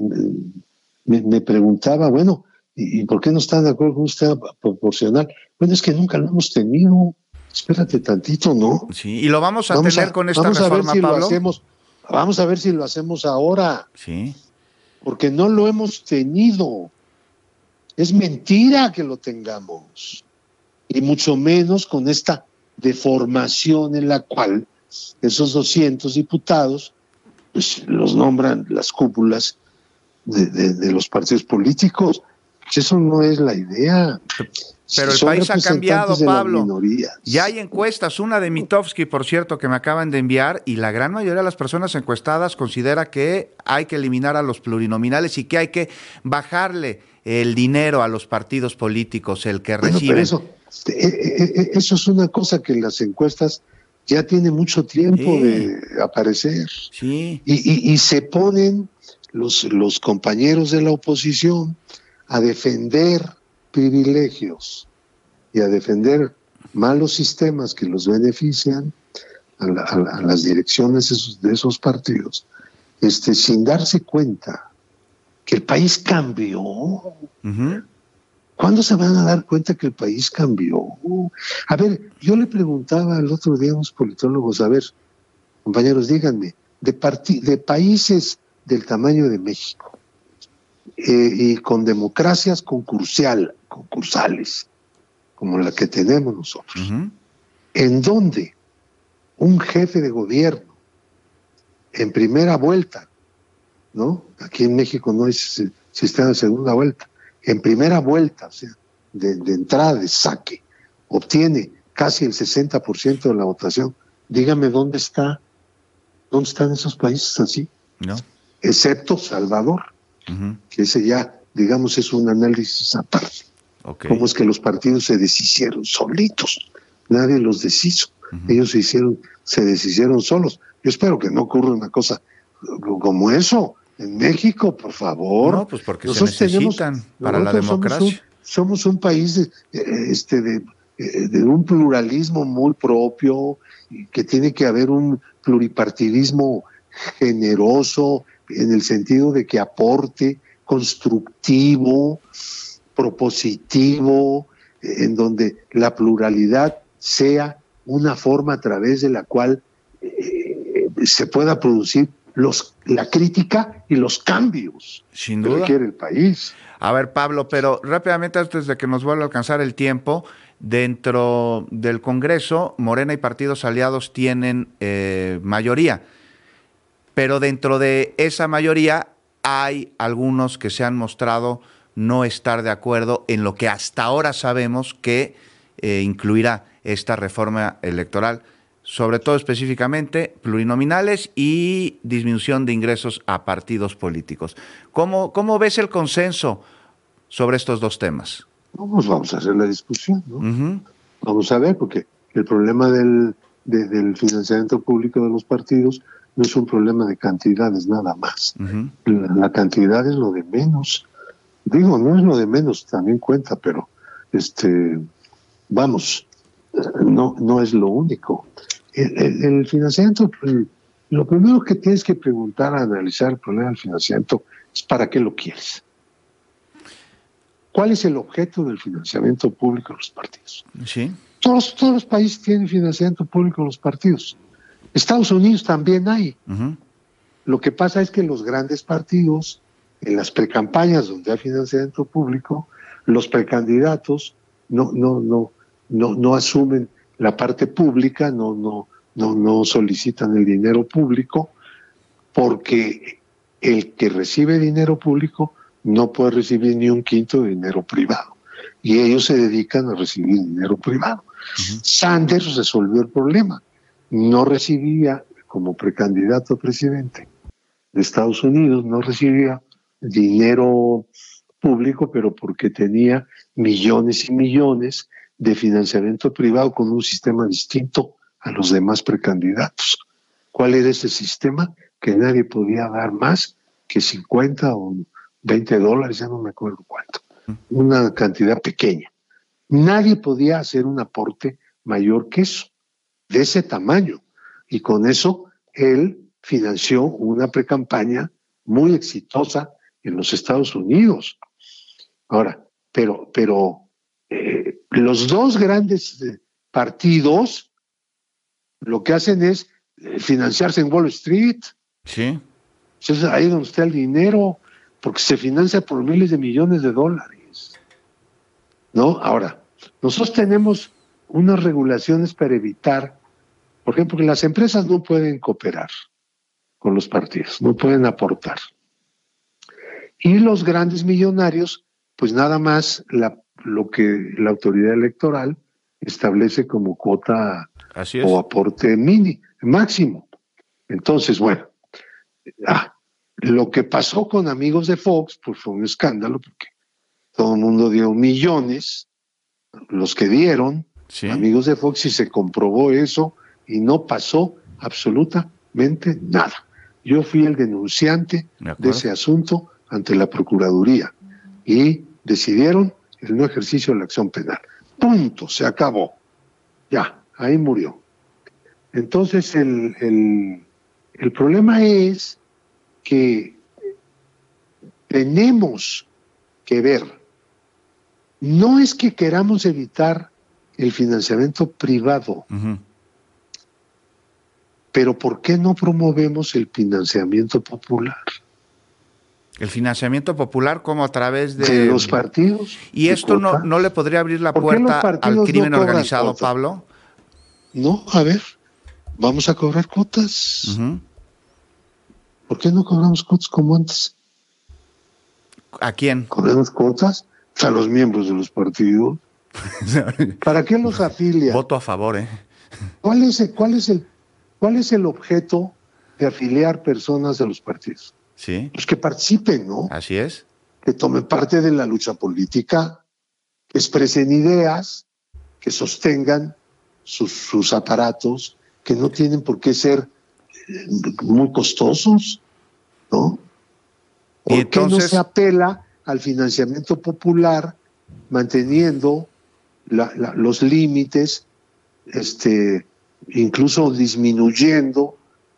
me preguntaba, bueno, ¿y por qué no están de acuerdo con un sistema proporcional? Bueno, es que nunca lo hemos tenido. Espérate tantito, ¿no? Sí, y lo vamos a tener con esta reforma, Pablo. Vamos a ver si lo hacemos ahora. Sí. Porque no lo hemos tenido. Es mentira que lo tengamos. Y mucho menos con esta deformación en la cual esos 200 diputados pues, los nombran las cúpulas de los partidos políticos. Eso no es la idea. Pero el país ha cambiado, Pablo. Ya hay encuestas, una de Mitofsky, por cierto, que me acaban de enviar, y la gran mayoría de las personas encuestadas considera que hay que eliminar a los plurinominales y que hay que bajarle el dinero a los partidos políticos, el que reciben. Pero eso es una cosa que las encuestas ya tiene mucho tiempo de aparecer. Sí. Y se ponen los compañeros de la oposición a defender privilegios y a defender malos sistemas que los benefician a las direcciones de esos partidos, sin darse cuenta que el país cambió. Uh-huh. ¿Cuándo se van a dar cuenta que el país cambió? A ver, yo le preguntaba el otro día a unos politólogos, a ver, compañeros, díganme, de países del tamaño de México, y con democracias concursales, como la que tenemos nosotros, uh-huh, en donde un jefe de gobierno en primera vuelta, ¿no? Aquí en México no hay sistema de segunda vuelta, en primera vuelta, o sea, de entrada, de saque, obtiene casi el 60% de la votación. Dígame dónde están esos países así, no, excepto Salvador. Uh-huh. Que ese ya, digamos, es un análisis aparte. Okay. Cómo es que los partidos se deshicieron solitos, nadie los deshizo, uh-huh, ellos se deshicieron solos. Yo espero que no ocurra una cosa como eso en México, por favor. No, pues porque nosotros se necesitan para la democracia. Somos un país de un pluralismo muy propio, que tiene que haber un pluripartidismo generoso, en el sentido de que aporte, constructivo, propositivo, en donde la pluralidad sea una forma a través de la cual se pueda producir la crítica y los cambios sin que duda requiere el país. A ver, Pablo, pero rápidamente, antes de que nos vuelva a alcanzar el tiempo, dentro del Congreso, Morena y partidos aliados tienen mayoría. Pero dentro de esa mayoría hay algunos que se han mostrado no estar de acuerdo en lo que hasta ahora sabemos que incluirá esta reforma electoral, sobre todo específicamente plurinominales y disminución de ingresos a partidos políticos. ¿Cómo ves el consenso sobre estos dos temas? Pues vamos a hacer la discusión, ¿no? Uh-huh. Vamos a ver, porque el problema del financiamiento público de los partidos no es un problema de cantidades nada más. Uh-huh. La cantidad es lo de menos. Digo, no es lo de menos, también cuenta, pero vamos, no es lo único. El financiamiento, lo primero que tienes que preguntar, analizar el problema del financiamiento es ¿para qué lo quieres? ¿Cuál es el objeto del financiamiento público de los partidos? Sí. Todos los países tienen financiamiento público de los partidos. Estados Unidos también hay. Uh-huh. Lo que pasa es que los grandes partidos, en las precampañas donde hay financiamiento público, los precandidatos no asumen la parte pública, no solicitan el dinero público, porque el que recibe dinero público no puede recibir ni un quinto de dinero privado. Y ellos se dedican a recibir dinero privado. Uh-huh. Sanders resolvió el problema. No recibía, como precandidato a presidente de Estados Unidos, no recibía dinero público, pero porque tenía millones y millones de financiamiento privado con un sistema distinto a los demás precandidatos. ¿Cuál era ese sistema? Que nadie podía dar más que 50 o $20, ya no me acuerdo cuánto, una cantidad pequeña. Nadie podía hacer un aporte mayor que eso, de ese tamaño, y con eso él financió una precampaña muy exitosa en los Estados Unidos. Ahora, pero los dos grandes partidos lo que hacen es financiarse en Wall Street. Sí. Es ahí donde está el dinero, porque se financia por miles de millones de dólares, ¿no? Ahora, nosotros tenemos unas regulaciones para evitar, por ejemplo, que las empresas no pueden cooperar con los partidos, no pueden aportar. Y los grandes millonarios, pues nada más lo que la autoridad electoral establece como cuota o aporte máximo. Entonces, bueno, lo que pasó con Amigos de Fox, pues fue un escándalo, porque todo el mundo dio millones, los que dieron, sí, Amigos de Fox, y se comprobó eso, y no pasó absolutamente nada. Yo fui el denunciante de ese asunto ante la Procuraduría, y decidieron el no ejercicio de la acción penal. Punto, se acabó. Ya, ahí murió. Entonces, el problema es que tenemos que ver, no es que queramos evitar el financiamiento privado, uh-huh, pero ¿por qué no promovemos el financiamiento popular? El financiamiento popular, como a través de los partidos. ¿Y esto no le podría abrir la puerta al crimen organizado, cuotas, Pablo? No, a ver, vamos a cobrar cuotas. Uh-huh. ¿Por qué no cobramos cuotas como antes? ¿A quién? ¿Cobramos cuotas? A los miembros de los partidos. ¿Para qué los afilia? Voto a favor, ¿eh? ¿Cuál es el objeto de afiliar personas de los partidos? Sí. Pues que participen, ¿no? Así es. Que tomen parte de la lucha política, que expresen ideas, que sostengan sus aparatos, que no tienen por qué ser muy costosos, ¿no? ¿Por qué no se apela al financiamiento popular manteniendo los límites, incluso disminuyendo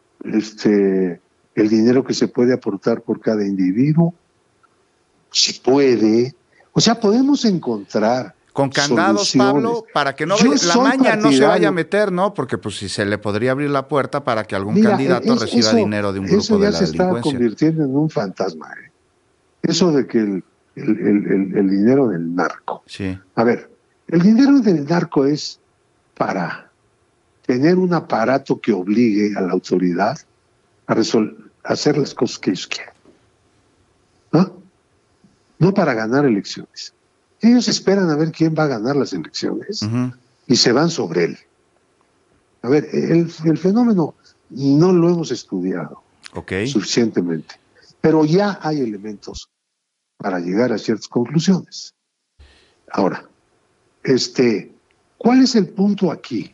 el dinero que se puede aportar por cada individuo? Si puede, o sea, podemos encontrar con candados, soluciones. Pablo, para que no la maña no se vaya a meter, ¿no? Porque pues si se le podría abrir la puerta para que algún candidato reciba dinero de un grupo de la delincuencia. Eso ya se está convirtiendo en un fantasma, ¿eh? Eso de que el dinero del narco. Sí. A ver, el dinero del narco es para tener un aparato que obligue a la autoridad a hacer las cosas que ellos quieren, ¿no? No para ganar elecciones. Ellos esperan a ver quién va a ganar las elecciones, uh-huh, y se van sobre él. A ver, el fenómeno no lo hemos estudiado suficientemente, pero ya hay elementos para llegar a ciertas conclusiones. Ahora, ¿cuál es el punto aquí?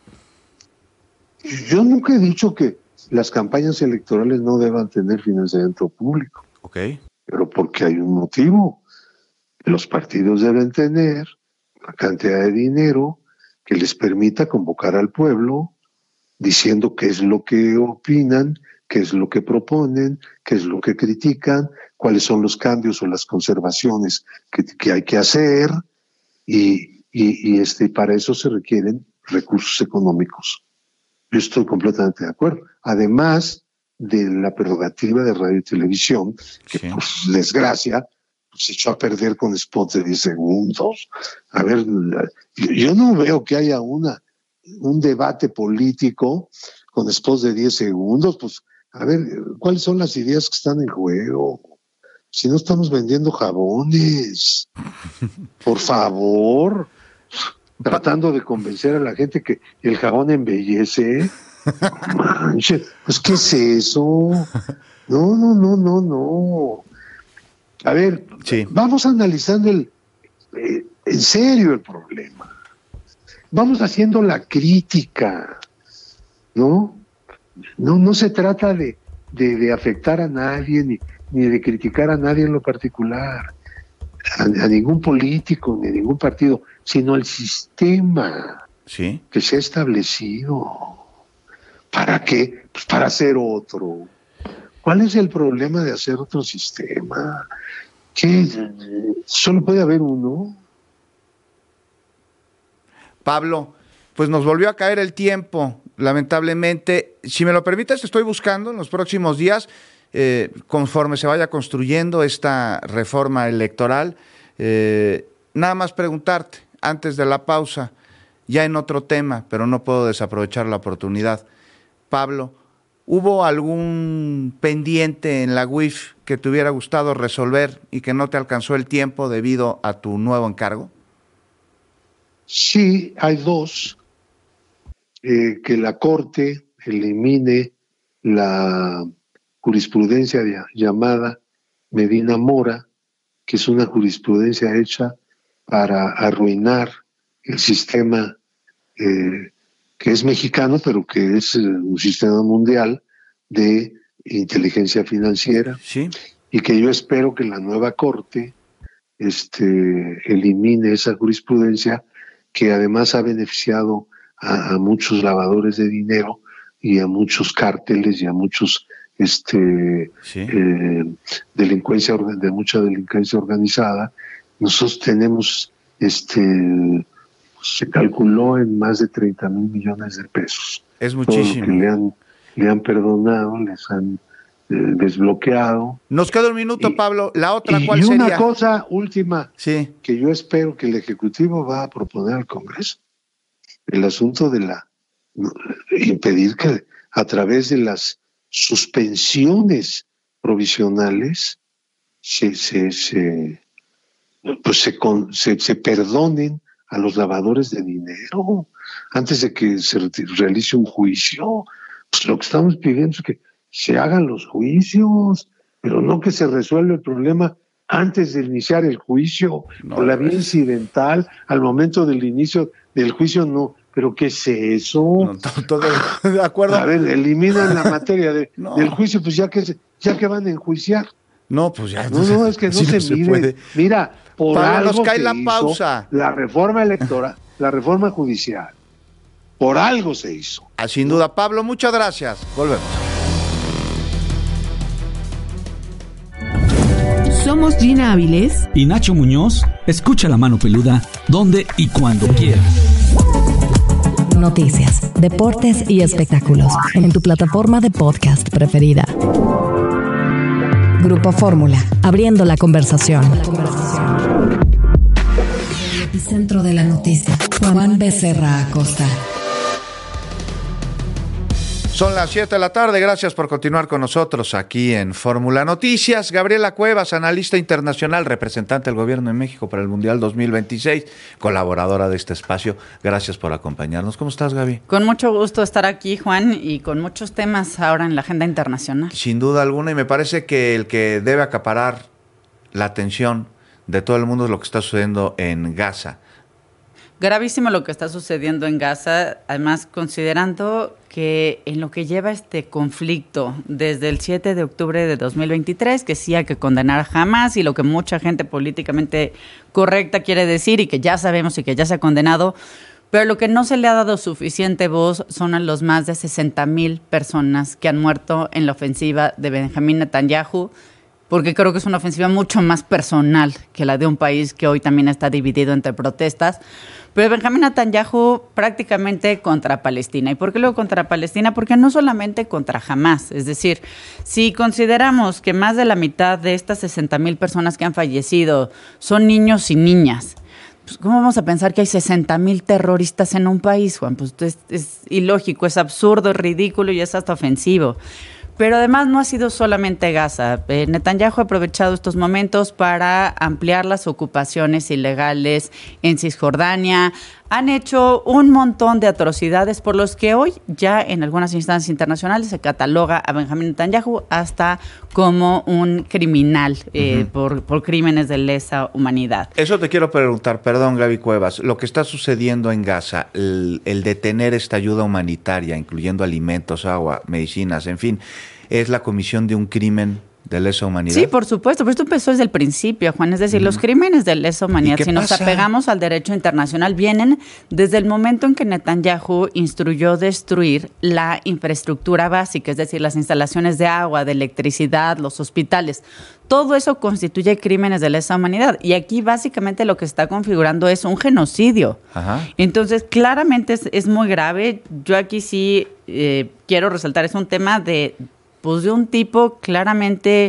Yo nunca he dicho que las campañas electorales no deban tener financiamiento público. Okay. Pero porque hay un motivo. Los partidos deben tener una cantidad de dinero que les permita convocar al pueblo diciendo qué es lo que opinan, qué es lo que proponen, qué es lo que critican, cuáles son los cambios o las conservaciones que hay que hacer, y para eso se requieren recursos económicos. Yo estoy completamente de acuerdo. Además de la prerrogativa de radio y televisión, que por desgracia se echó a perder con spots de 10 segundos. A ver, yo no veo que haya un debate político con spots de 10 segundos. Pues, a ver, ¿cuáles son las ideas que están en juego? Si no estamos vendiendo jabones, por favor, tratando de convencer a la gente que el jabón embellece. Manche, pues, ¿qué es eso? No. A ver, vamos analizando en serio el problema. Vamos haciendo la crítica, ¿no? No se trata de afectar a nadie ni de criticar a nadie en lo particular, a ningún político ni a ningún partido, sino al sistema que se ha establecido. ¿Para qué? Pues para hacer otro. ¿Cuál es el problema de hacer otro sistema? ¿Qué? ¿Solo puede haber uno? Pablo, pues nos volvió a caer el tiempo, lamentablemente. Si me lo permites, estoy buscando en los próximos días, conforme se vaya construyendo esta reforma electoral, nada más preguntarte, antes de la pausa, ya en otro tema, pero no puedo desaprovechar la oportunidad. Pablo, ¿hubo algún pendiente en la UIF que te hubiera gustado resolver y que no te alcanzó el tiempo debido a tu nuevo encargo? Sí, hay dos. Que la Corte elimine la jurisprudencia llamada Medina Mora, que es una jurisprudencia hecha para arruinar el sistema que es mexicano, pero que es un sistema mundial de inteligencia financiera, y que yo espero que la nueva Corte elimine esa jurisprudencia, que además ha beneficiado a muchos lavadores de dinero y a muchos cárteles y a muchos de mucha delincuencia organizada. Nosotros tenemos se calculó en más de 30,000 millones de pesos. Es muchísimo. Todo lo que le han perdonado, les han desbloqueado. Nos queda un minuto, Pablo. La otra, ¿cuál sería? Y una sería? cosa última que yo espero que el Ejecutivo va a proponer al Congreso. El asunto de impedir que a través de las suspensiones provisionales se perdonen a los lavadores de dinero antes de que se realice un juicio. Pues lo que estamos pidiendo es que se hagan los juicios, pero no que se resuelva el problema antes de iniciar el juicio, por la vía incidental, al momento del inicio del juicio, no. ¿Pero qué es eso? Todo de acuerdo. A ver, eliminan la materia del juicio, pues ya que van a enjuiciar. No, pues ya. No, es que no se mide. Puede. Mira, por algo nos cae se la hizo pausa. La reforma electoral, la reforma judicial. Por algo se hizo. Sin duda. Pablo, muchas gracias. Volvemos. Somos Gina Áviles y Nacho Muñoz. Escucha La Mano Peluda donde y cuando quieras. Noticias, deportes y espectáculos en tu plataforma de podcast preferida. Grupo Fórmula, abriendo la conversación. El epicentro de la noticia. Juan Becerra Acosta. Son las 7 de la tarde, gracias por continuar con nosotros aquí en Fórmula Noticias. Gabriela Cuevas, analista internacional, representante del Gobierno de México para el Mundial 2026, colaboradora de este espacio. Gracias por acompañarnos. ¿Cómo estás, Gaby? Con mucho gusto estar aquí, Juan, y con muchos temas ahora en la agenda internacional. Sin duda alguna, y me parece que el que debe acaparar la atención de todo el mundo es lo que está sucediendo en Gaza. Gravísimo lo que está sucediendo en Gaza, además considerando que en lo que lleva este conflicto desde el 7 de octubre de 2023, que sí hay que condenar jamás y lo que mucha gente políticamente correcta quiere decir y que ya sabemos y que ya se ha condenado, pero lo que no se le ha dado suficiente voz son a los más de 60,000 personas que han muerto en la ofensiva de Benjamín Netanyahu, porque creo que es una ofensiva mucho más personal que la de un país que hoy también está dividido entre protestas. Pero Benjamín Netanyahu prácticamente contra Palestina. ¿Y por qué luego contra Palestina? Porque no solamente contra Hamás. Es decir, si consideramos que más de la mitad de estas 60,000 personas que han fallecido son niños y niñas, pues ¿cómo vamos a pensar que hay 60,000 terroristas en un país, Juan? Pues es ilógico, es absurdo, es ridículo y es hasta ofensivo. Pero además no ha sido solamente Gaza. Netanyahu ha aprovechado estos momentos para ampliar las ocupaciones ilegales en Cisjordania. Han hecho un montón de atrocidades por los que hoy ya en algunas instancias internacionales se cataloga a Benjamín Netanyahu hasta como un criminal por crímenes de lesa humanidad. Eso te quiero preguntar, perdón Gaby Cuevas, lo que está sucediendo en Gaza, el detener esta ayuda humanitaria, incluyendo alimentos, agua, medicinas, en fin, ¿es la comisión de un crimen de lesa humanidad? Sí, por supuesto, pero esto empezó desde el principio, Juan, es decir, los crímenes de lesa humanidad, si nos apegamos al derecho internacional, vienen desde el momento en que Netanyahu instruyó destruir la infraestructura básica, es decir, las instalaciones de agua, de electricidad, los hospitales. Todo eso constituye crímenes de lesa humanidad y aquí básicamente lo que está configurando es un genocidio. Ajá. Entonces, claramente es muy grave. Yo aquí sí quiero resaltar, es un tema de un tipo claramente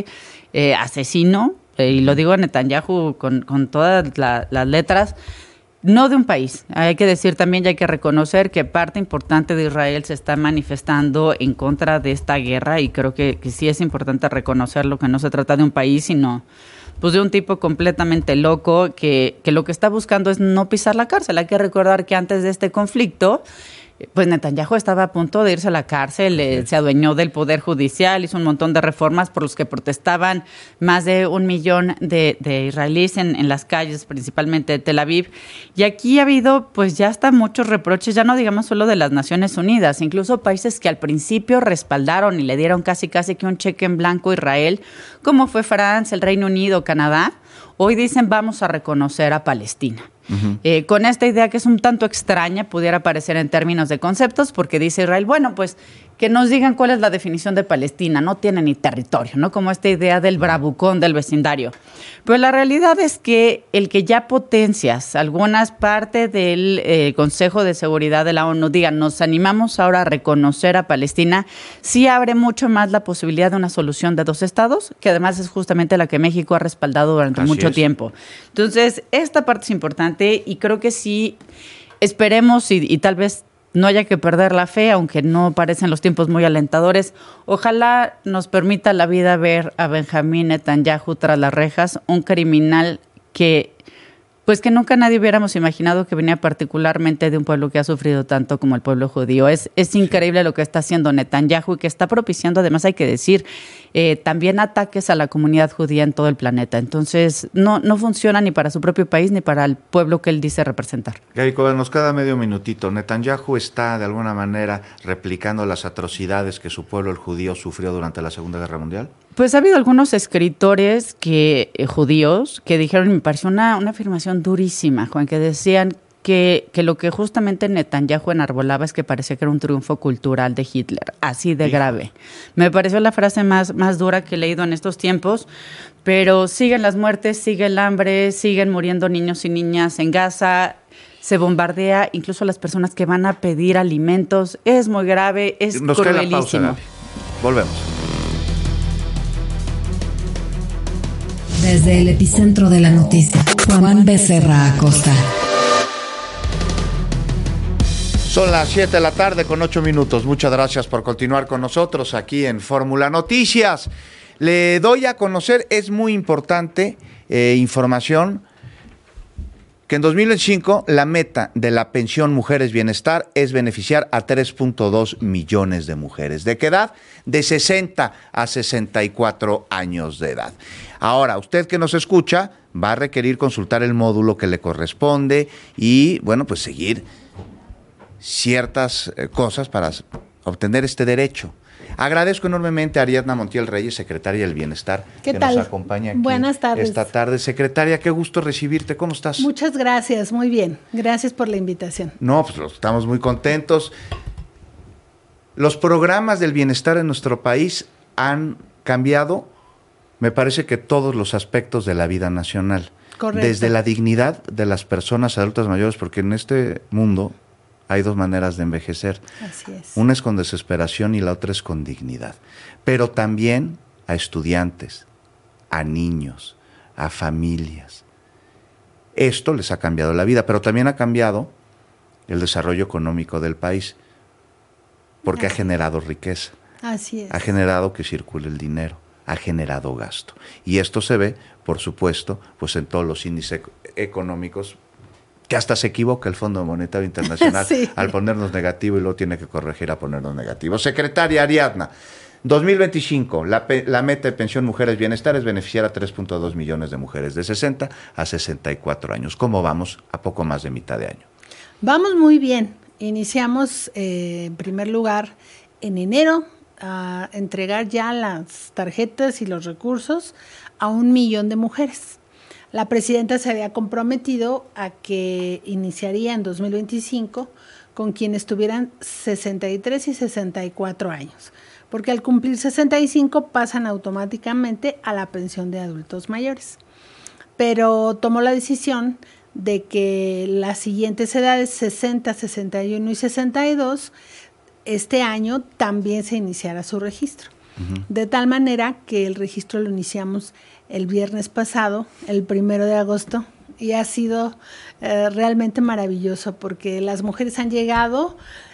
asesino, y lo digo a Netanyahu con todas las letras, no de un país. Hay que decir también y hay que reconocer que parte importante de Israel se está manifestando en contra de esta guerra y creo que sí es importante reconocerlo, que no se trata de un país, sino pues de un tipo completamente loco que lo que está buscando es no pisar la cárcel. Hay que recordar que antes de este conflicto, pues Netanyahu estaba a punto de irse a la cárcel, se adueñó del poder judicial, hizo un montón de reformas por los que protestaban más de 1 millón de israelíes en las calles, principalmente de Tel Aviv. Y aquí ha habido pues ya hasta muchos reproches, ya no digamos solo de las Naciones Unidas, incluso países que al principio respaldaron y le dieron casi que un cheque en blanco a Israel, como fue Francia, el Reino Unido, Canadá, hoy dicen vamos a reconocer a Palestina. Con esta idea que es un tanto extraña, pudiera parecer en términos de conceptos, porque dice Israel, bueno, pues que nos digan cuál es la definición de Palestina, no tiene ni territorio, ¿no? Como esta idea del bravucón del vecindario. Pero la realidad es que el que ya potencias algunas partes del Consejo de Seguridad de la ONU digan, nos animamos ahora a reconocer a Palestina, sí abre mucho más la posibilidad de una solución de 2 estados, que además es justamente la que México ha respaldado durante mucho tiempo. Entonces, esta parte es importante y creo que sí esperemos y tal vez no haya que perder la fe, aunque no parecen los tiempos muy alentadores. Ojalá nos permita la vida ver a Benjamín Netanyahu tras las rejas, un criminal que nunca nadie hubiéramos imaginado que venía particularmente de un pueblo que ha sufrido tanto como el pueblo judío. Es increíble lo que está haciendo Netanyahu y que está propiciando, además hay que decir, también ataques a la comunidad judía en todo el planeta. Entonces, no funciona ni para su propio país ni para el pueblo que él dice representar. Gaby, nos queda medio minutito. ¿Netanyahu está de alguna manera replicando las atrocidades que su pueblo, el judío, sufrió durante la Segunda Guerra Mundial? Pues ha habido algunos escritores judíos que dijeron, me pareció una afirmación durísima, Juan, que decían que lo que justamente Netanyahu enarbolaba es que parecía que era un triunfo cultural de Hitler, así de grave. Me pareció la frase más dura que he leído en estos tiempos, pero siguen las muertes, sigue el hambre, siguen muriendo niños y niñas en Gaza, se bombardea incluso a las personas que van a pedir alimentos, es muy grave, es Nos cruelísimo. queda la pausa, Gaby. Volvemos. Desde el epicentro de la noticia, Juan Becerra Acosta. Son las 7 de la tarde con 8 minutos. Muchas gracias por continuar con nosotros aquí en Fórmula Noticias. Le doy a conocer, es muy importante, información que en 2025 la meta de la pensión Mujeres Bienestar es beneficiar a 3.2 millones de mujeres. ¿De qué edad? De 60 a 64 años de edad. Ahora, usted que nos escucha va a requerir consultar el módulo que le corresponde y, bueno, pues seguir ciertas cosas para obtener este derecho. Agradezco enormemente a Ariadna Montiel Reyes, secretaria del Bienestar, que nos acompaña aquí. Buenas tardes. Esta tarde. Secretaria, qué gusto recibirte. ¿Cómo estás? Muchas gracias, muy bien. Gracias por la invitación. No, pues estamos muy contentos. Los programas del bienestar en nuestro país han cambiado, me parece que todos los aspectos de la vida nacional. Correcto. Desde la dignidad de las personas adultas mayores, porque en este mundo hay dos maneras de envejecer. Así es. Una es con desesperación y la otra es con dignidad. Pero también a estudiantes, a niños, a familias. Esto les ha cambiado la vida, pero también ha cambiado el desarrollo económico del país, porque ha generado riqueza. Así es. Ha generado que circule el dinero, ha generado gasto. Y esto se ve, por supuesto, pues en todos los índices económicos, que hasta se equivoca el Fondo Monetario Internacional sí, al ponernos negativo y luego tiene que corregir a ponernos negativo. Secretaria Ariadna, 2025, la meta de pensión Mujeres Bienestar es beneficiar a 3.2 millones de mujeres de 60 a 64 años. ¿Cómo vamos? A poco más de mitad de año. Vamos muy bien. Iniciamos, en primer lugar, en enero, a entregar ya las tarjetas y los recursos a 1 millón de mujeres. La presidenta se había comprometido a que iniciaría en 2025 con quienes tuvieran 63 y 64 años, porque al cumplir 65 pasan automáticamente a la pensión de adultos mayores. Pero tomó la decisión de que las siguientes edades, 60, 61 y 62, este año también se iniciara su registro. De tal manera que el registro lo iniciamos el viernes pasado, el 1 de agosto, y ha sido realmente maravilloso porque las mujeres han llegado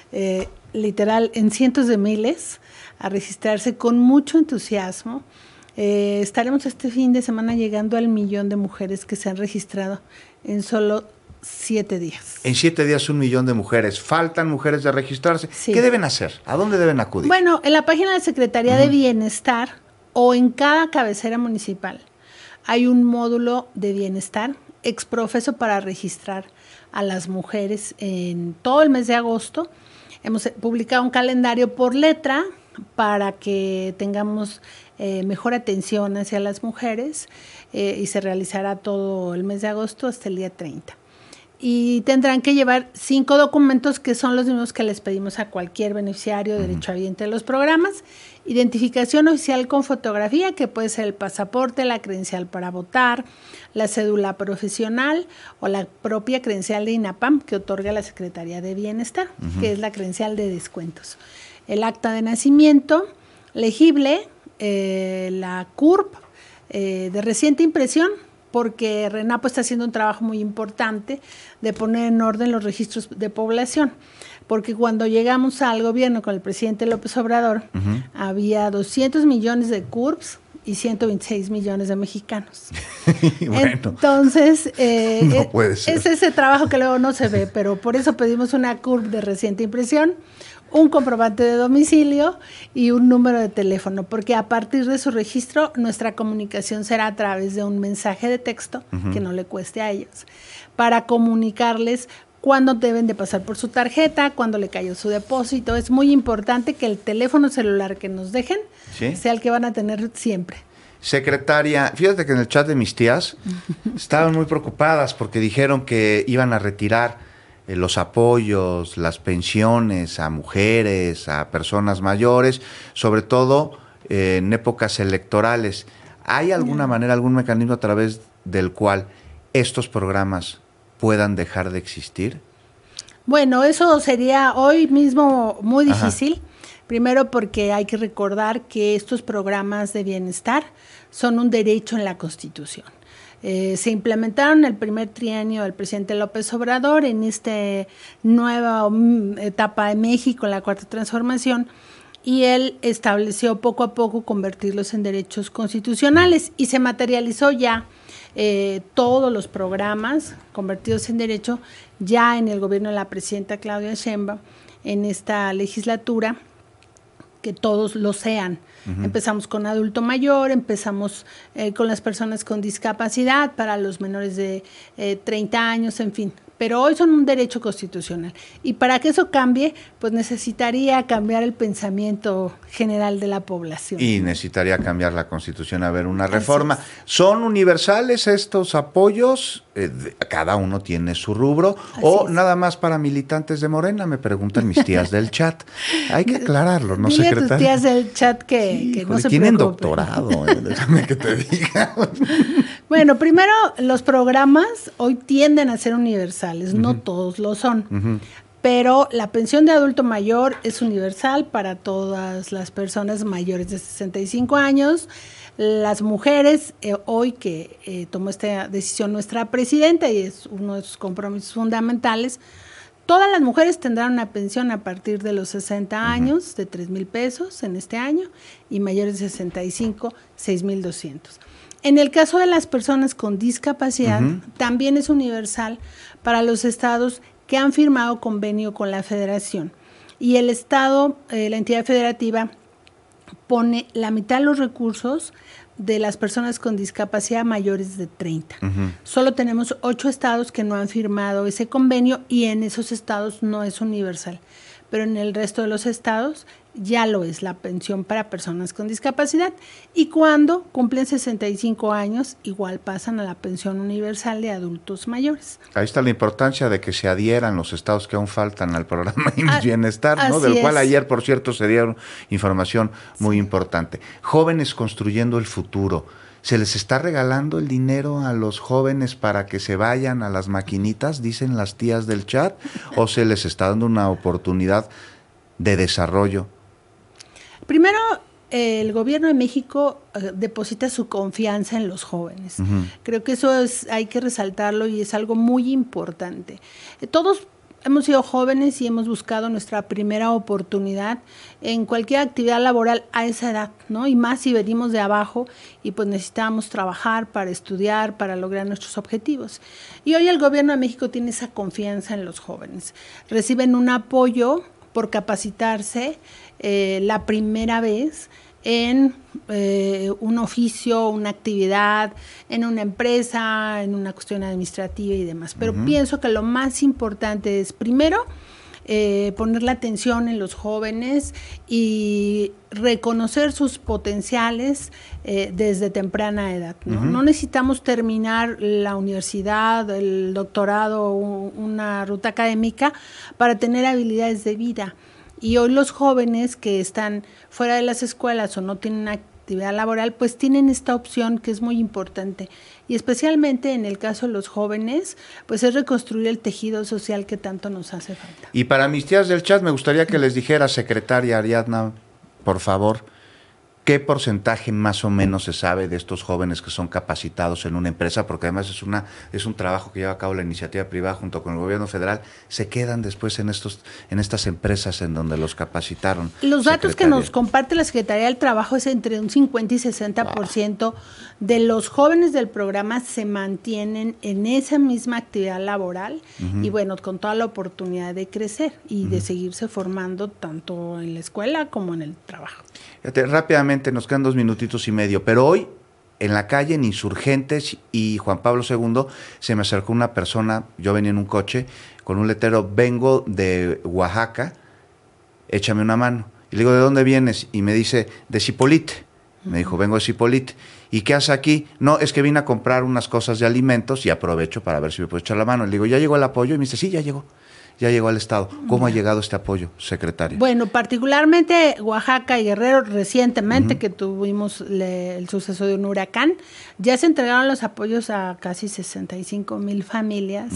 literal en cientos de miles a registrarse con mucho entusiasmo. Estaremos este fin de semana llegando al 1 millón de mujeres que se han registrado en solo 7 días. En 7 días 1 millón de mujeres. ¿Faltan mujeres de registrarse? Sí. ¿Qué deben hacer? ¿A dónde deben acudir? Bueno, en la página de Secretaría de Bienestar o en cada cabecera municipal hay un módulo de bienestar exprofeso para registrar a las mujeres en todo el mes de agosto. Hemos publicado un calendario por letra para que tengamos mejor atención hacia las mujeres y se realizará todo el mes de agosto hasta el día 30. Y tendrán que llevar 5 documentos que son los mismos que les pedimos a cualquier beneficiario derechohabiente de los programas. Identificación oficial con fotografía, que puede ser el pasaporte, la credencial para votar, la cédula profesional o la propia credencial de INAPAM que otorga la Secretaría de Bienestar, que es la credencial de descuentos. El acta de nacimiento, legible, la CURP de reciente impresión, porque RENAPO está haciendo un trabajo muy importante de poner en orden los registros de población, porque cuando llegamos al gobierno con el presidente López Obrador, había 200 millones de CURPs y 126 millones de mexicanos. Bueno, entonces, no puede ser. Es ese trabajo que luego no se ve, pero por eso pedimos una CURP de reciente impresión, un comprobante de domicilio y un número de teléfono, porque a partir de su registro nuestra comunicación será a través de un mensaje de texto que no le cueste a ellos, para comunicarles cuándo deben de pasar por su tarjeta, cuándo le cayó su depósito. Es muy importante que el teléfono celular que nos dejen sea el que van a tener siempre. Secretaria, fíjate que en el chat de mis tías estaban muy preocupadas porque dijeron que iban a retirar los apoyos, las pensiones a mujeres, a personas mayores, sobre todo en épocas electorales. ¿Hay alguna manera, algún mecanismo a través del cual estos programas puedan dejar de existir? Bueno, eso sería hoy mismo muy difícil. Primero porque hay que recordar que estos programas de bienestar son un derecho en la Constitución. Se implementaron en el primer trienio del presidente López Obrador en esta nueva etapa de México, la Cuarta Transformación, y él estableció poco a poco convertirlos en derechos constitucionales y se materializó ya todos los programas convertidos en derecho ya en el gobierno de la presidenta Claudia Sheinbaum en esta legislatura, que todos lo sean. Empezamos con adulto mayor, empezamos con las personas con discapacidad, para los menores de 30 años, en fin. Pero hoy son un derecho constitucional. Y para que eso cambie, pues necesitaría cambiar el pensamiento general de la población. Y necesitaría cambiar la Constitución, haber una reforma. ¿Son universales estos apoyos? ¿Cada uno tiene su rubro? ¿O nada más para militantes de Morena? Me preguntan mis tías del chat. Hay que aclararlo, ¿no, Dile secretaria? a tus tías del chat que no se tienen preocupen. doctorado, déjame que te diga. Bueno, primero, los programas hoy tienden a ser universales, no todos lo son. Pero la pensión de adulto mayor es universal para todas las personas mayores de 65 años. Las mujeres, hoy que tomó esta decisión nuestra presidenta y es uno de sus compromisos fundamentales, todas las mujeres tendrán una pensión a partir de los 60 años de 3,000 pesos en este año y mayores de 65, 6,200. En el caso de las personas con discapacidad, también es universal para los estados que han firmado convenio con la federación. Y el estado, la entidad federativa, pone la mitad de los recursos de las personas con discapacidad mayores de 30. Solo tenemos 8 estados que no han firmado ese convenio y en esos estados no es universal. Pero en el resto de los estados ya lo es la pensión para personas con discapacidad. Y cuando cumplen 65 años, igual pasan a la pensión universal de adultos mayores. Ahí está la importancia de que se adhieran los estados que aún faltan al programa IMSS Bienestar, ¿no? Del cual ayer, por cierto, se dieron información muy importante. Jóvenes construyendo el futuro. ¿Se les está regalando el dinero a los jóvenes para que se vayan a las maquinitas, dicen las tías del chat, o se les está dando una oportunidad de desarrollo? Primero, el gobierno de México deposita su confianza en los jóvenes. Creo que eso hay que resaltarlo y es algo muy importante. Todos hemos sido jóvenes y hemos buscado nuestra primera oportunidad en cualquier actividad laboral a esa edad, ¿no? Y más si venimos de abajo y pues necesitamos trabajar para estudiar, para lograr nuestros objetivos. Y hoy el gobierno de México tiene esa confianza en los jóvenes. Reciben un apoyo por capacitarse la primera vez en un oficio, una actividad, en una empresa, en una cuestión administrativa y demás. Pero pienso que lo más importante es, primero, poner la atención en los jóvenes y reconocer sus potenciales desde temprana edad, ¿no? No necesitamos terminar la universidad, el doctorado, una ruta académica para tener habilidades de vida. Y hoy los jóvenes que están fuera de las escuelas o no tienen una actividad laboral, pues tienen esta opción que es muy importante. Y especialmente en el caso de los jóvenes, pues es reconstruir el tejido social que tanto nos hace falta. Y para mis tías del chat, me gustaría que les dijera, secretaria Ariadna, por favor, ¿qué porcentaje más o menos se sabe de estos jóvenes que son capacitados en una empresa? Porque además es un trabajo que lleva a cabo la iniciativa privada junto con el gobierno federal. ¿Se quedan después en estas empresas en donde los capacitaron? Los datos que nos comparte la Secretaría del Trabajo es entre un 50 y 60% de los jóvenes del programa se mantienen en esa misma actividad laboral y bueno, con toda la oportunidad de crecer y de seguirse formando tanto en la escuela como en el trabajo. Rápidamente, nos quedan 2 minutitos y medio, pero hoy en la calle, en Insurgentes y Juan Pablo II, se me acercó una persona, yo venía en un coche, con un letrero, vengo de Oaxaca, échame una mano. Y le digo, ¿de dónde vienes? Y me dice, de Zipolite. Me dijo, vengo de Zipolite. ¿Y qué hace aquí? No, es que vine a comprar unas cosas de alimentos y aprovecho para ver si me puedo echar la mano. Le digo, ¿ya llegó el apoyo? Y me dice, sí, ya llegó al Estado. ¿Cómo ha llegado este apoyo, secretaria? Bueno, particularmente Oaxaca y Guerrero, recientemente que tuvimos el suceso de un huracán, ya se entregaron los apoyos a casi 65,000 familias.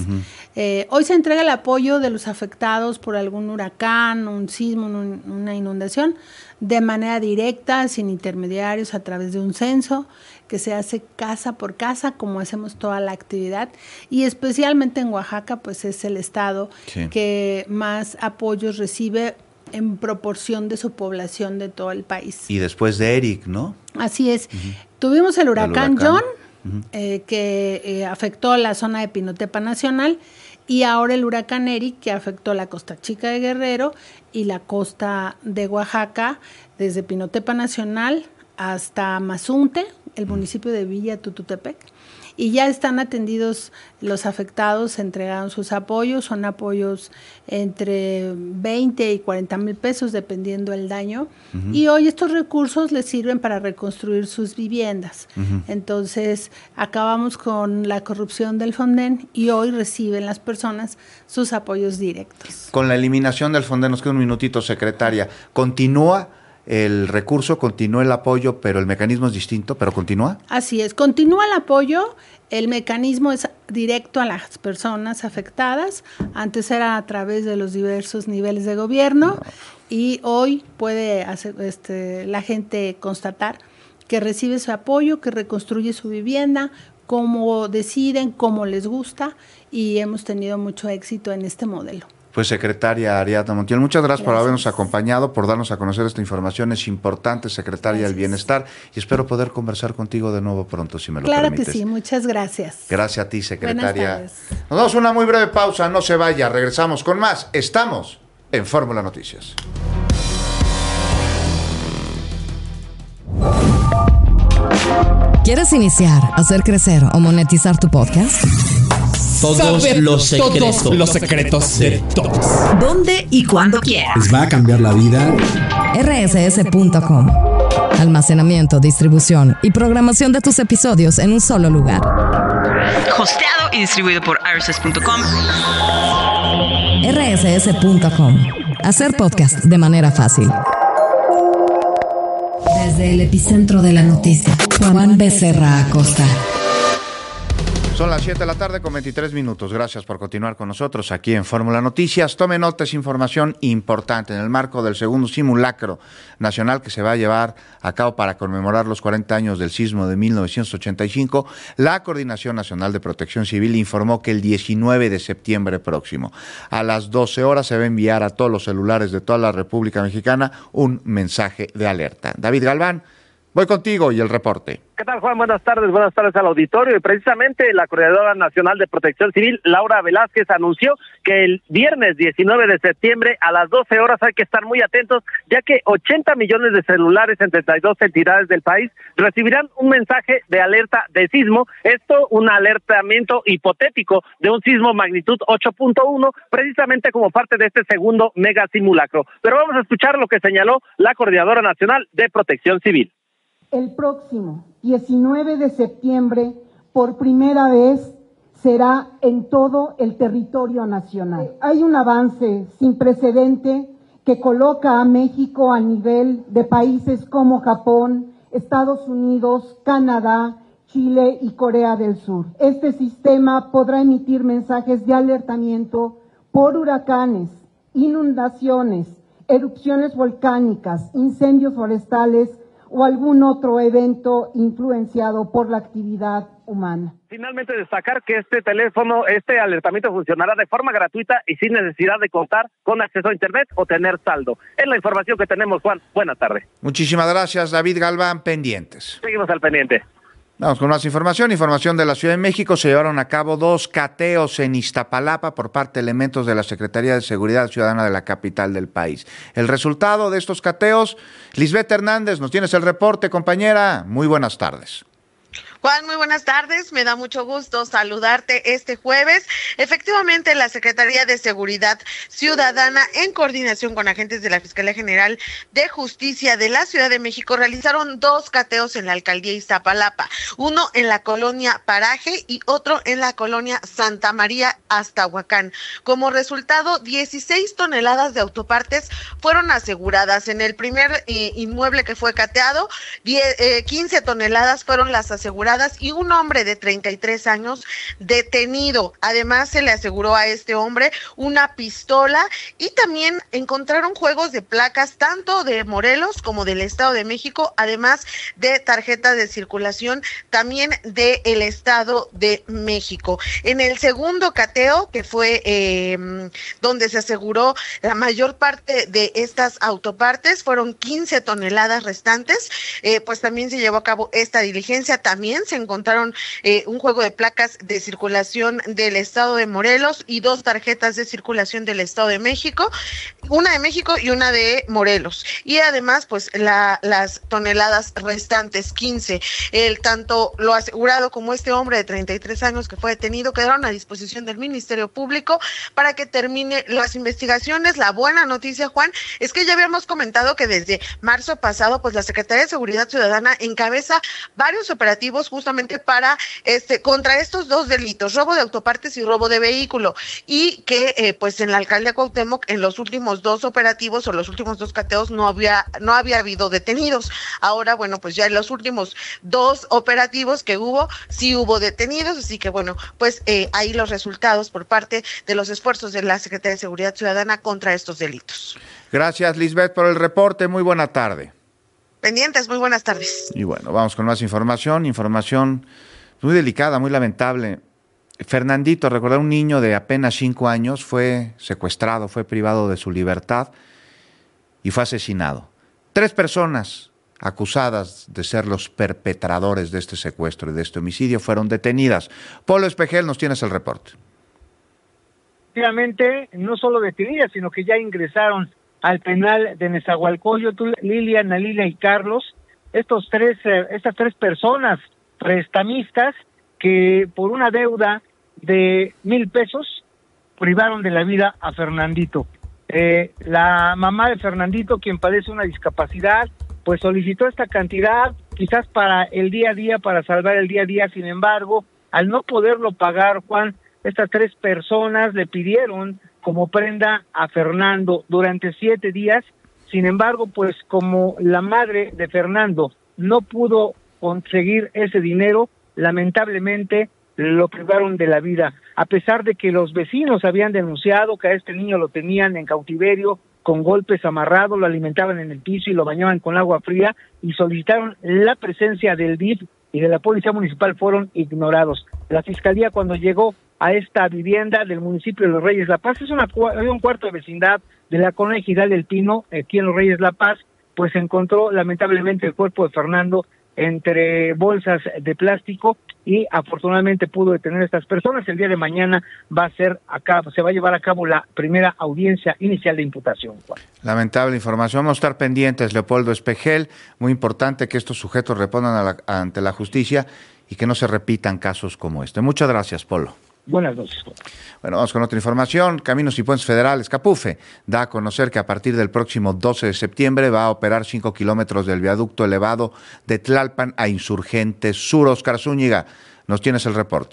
Hoy se entrega el apoyo de los afectados por algún huracán, un sismo, una inundación, de manera directa, sin intermediarios, a través de un censo que se hace casa por casa, como hacemos toda la actividad, y especialmente en Oaxaca, pues es el estado que más apoyos recibe en proporción de su población de todo el país. Y después de Eric, ¿no? Así es. Tuvimos el huracán John, que afectó la zona de Pinotepa Nacional, y ahora el huracán Eric, que afectó la Costa Chica de Guerrero y la costa de Oaxaca, desde Pinotepa Nacional hasta Mazunte, el municipio de Villa Tututepec. Y ya están atendidos los afectados, se entregaron sus apoyos, son apoyos entre 20 y 40 mil pesos dependiendo del daño, y hoy estos recursos les sirven para reconstruir sus viviendas. Entonces acabamos con la corrupción del Fonden y hoy reciben las personas sus apoyos directos. Con la eliminación del Fonden, nos queda un minutito, secretaria, ¿continúa el recurso, continúa el apoyo, pero el mecanismo es distinto, pero continúa? Así es, continúa el apoyo, el mecanismo es directo a las personas afectadas, antes era a través de los diversos niveles de gobierno, y hoy puede hacer, la gente constatar que recibe su apoyo, que reconstruye su vivienda, cómo deciden, cómo les gusta, y hemos tenido mucho éxito en este modelo. Pues secretaria Ariadna Montiel, muchas gracias por habernos acompañado, por darnos a conocer esta información, es importante, secretaria del Bienestar, y espero poder conversar contigo de nuevo pronto, si me lo permites. Claro que sí, muchas gracias. Gracias a ti, secretaria. Nos damos una muy breve pausa, no se vaya, regresamos con más. Estamos en Fórmula Noticias. ¿Quieres iniciar, hacer crecer o monetizar tu podcast? Todos los secretos de todos. ¿Dónde y cuándo quieras? Les va a cambiar la vida. rss.com. Almacenamiento, distribución y programación de tus episodios en un solo lugar. Hosteado y distribuido por rss.com. rss.com. Hacer podcast de manera fácil. Desde el epicentro de la noticia, Juan Becerra Acosta. Son las 7 de la tarde con 23 minutos. Gracias por continuar con nosotros aquí en Fórmula Noticias. Tome nota, es información importante en el marco del segundo simulacro nacional que se va a llevar a cabo para conmemorar los 40 años del sismo de 1985. La Coordinación Nacional de Protección Civil informó que el 19 de septiembre próximo, a las 12 horas, se va a enviar a todos los celulares de toda la República Mexicana un mensaje de alerta. David Galván, voy contigo y el reporte. ¿Qué tal, Juan? Buenas tardes al auditorio. Y precisamente la Coordinadora Nacional de Protección Civil, Laura Velázquez, anunció que el viernes 19 de septiembre a las 12 horas hay que estar muy atentos, ya que 80 millones de celulares en 32 entidades del país recibirán un mensaje de alerta de sismo. Esto, un alertamiento hipotético de un sismo magnitud 8.1, precisamente como parte de este segundo mega simulacro. Pero vamos a escuchar lo que señaló la Coordinadora Nacional de Protección Civil. El próximo 19 de septiembre, por primera vez, será en todo el territorio nacional. Hay un avance sin precedente que coloca a México a nivel de países como Japón, Estados Unidos, Canadá, Chile y Corea del Sur. Este sistema podrá emitir mensajes de alertamiento por huracanes, inundaciones, erupciones volcánicas, incendios forestales, o algún otro evento influenciado por la actividad humana. Finalmente, destacar que este alertamiento funcionará de forma gratuita y sin necesidad de contar con acceso a internet o tener saldo. Es la información que tenemos, Juan. Buenas tardes. Muchísimas gracias, David Galván. Pendientes. Seguimos al pendiente. Vamos con más información. Información de la Ciudad de México. Se llevaron a cabo 2 cateos en Iztapalapa por parte de elementos de la Secretaría de Seguridad Ciudadana de la capital del país. El resultado de estos cateos, Lisbeth Hernández, nos tienes el reporte, compañera. Muy buenas tardes. Juan, muy buenas tardes. Me da mucho gusto saludarte este jueves. Efectivamente, la Secretaría de Seguridad Ciudadana, en coordinación con agentes de la Fiscalía General de Justicia de la Ciudad de México, realizaron 2 cateos en la alcaldía Iztapalapa, uno en la colonia Paraje y otro en la colonia Santa María Aztahuacán. Como resultado, 16 toneladas de autopartes fueron aseguradas. En el primer inmueble que fue cateado, 15 toneladas fueron las aseguradas y un hombre de 33 años detenido. Además, se le aseguró a este hombre una pistola y también encontraron juegos de placas tanto de Morelos como del Estado de México, además de tarjetas de circulación también del Estado de México. En el segundo cateo, que fue donde se aseguró la mayor parte de estas autopartes, fueron 15 toneladas restantes, pues también se llevó a cabo esta diligencia. También también se encontraron un juego de placas de circulación del estado de Morelos y 2 tarjetas de circulación del estado de México, una de México y una de Morelos. Y además, pues las toneladas restantes, 15, tanto lo asegurado como este hombre de 33 años que fue detenido, quedaron a disposición del Ministerio Público para que termine las investigaciones. La buena noticia, Juan, es que ya habíamos comentado que desde marzo pasado, pues la Secretaría de Seguridad Ciudadana encabeza varios operativos justamente para contra estos 2 delitos, robo de autopartes y robo de vehículo, y que pues en la alcaldía Cuauhtémoc en los últimos 2 operativos o los últimos 2 cateos no había habido detenidos. Ahora, bueno, pues ya en los últimos 2 operativos que hubo, sí hubo detenidos, así que bueno, pues ahí los resultados por parte de los esfuerzos de la Secretaría de Seguridad Ciudadana contra estos delitos. Gracias, Lisbeth, por el reporte. Muy buena tarde. Pendientes, muy buenas tardes. Y bueno, vamos con más información muy delicada, muy lamentable. Fernandito, recordar, un niño de apenas 5 años, fue secuestrado, fue privado de su libertad y fue asesinado. 3 personas acusadas de ser los perpetradores de este secuestro y de este homicidio fueron detenidas. Polo Espejel, nos tienes el reporte. Efectivamente, no solo detenidas, sino que ya ingresaron al penal de Nezahualcóyotl, Lilian, Lilia y Carlos, estas 3 personas prestamistas que por una deuda de 1,000 pesos privaron de la vida a Fernandito. La mamá de Fernandito, quien padece una discapacidad, pues solicitó esta cantidad quizás para el día a día, para salvar el día a día. Sin embargo, al no poderlo pagar, Juan, estas 3 personas le pidieron como prenda a Fernando durante 7 días. Sin embargo, pues como la madre de Fernando no pudo conseguir ese dinero, lamentablemente lo privaron de la vida, a pesar de que los vecinos habían denunciado que a este niño lo tenían en cautiverio, con golpes amarrados, lo alimentaban en el piso y lo bañaban con agua fría, y solicitaron la presencia del DIF y de la Policía Municipal, fueron ignorados. La Fiscalía, cuando llegó a esta vivienda del municipio de Los Reyes La Paz, es un cuarto de vecindad de la colonia Ejidal del Pino, aquí en Los Reyes La Paz, pues se encontró lamentablemente el cuerpo de Fernando entre bolsas de plástico, y afortunadamente pudo detener a estas personas. El día de mañana se va a llevar a cabo la primera audiencia inicial de imputación, Juan. Lamentable información. Vamos a estar pendientes, Leopoldo Espejel. Muy importante que estos sujetos respondan ante la justicia y que no se repitan casos como este. Muchas gracias, Polo. Buenas noches. Bueno, vamos con otra información. Caminos y Puentes Federales, Capufe, da a conocer que a partir del próximo 12 de septiembre va a operar 5 kilómetros del viaducto elevado de Tlalpan a Insurgentes Sur. Oscar Zúñiga, nos tienes el reporte.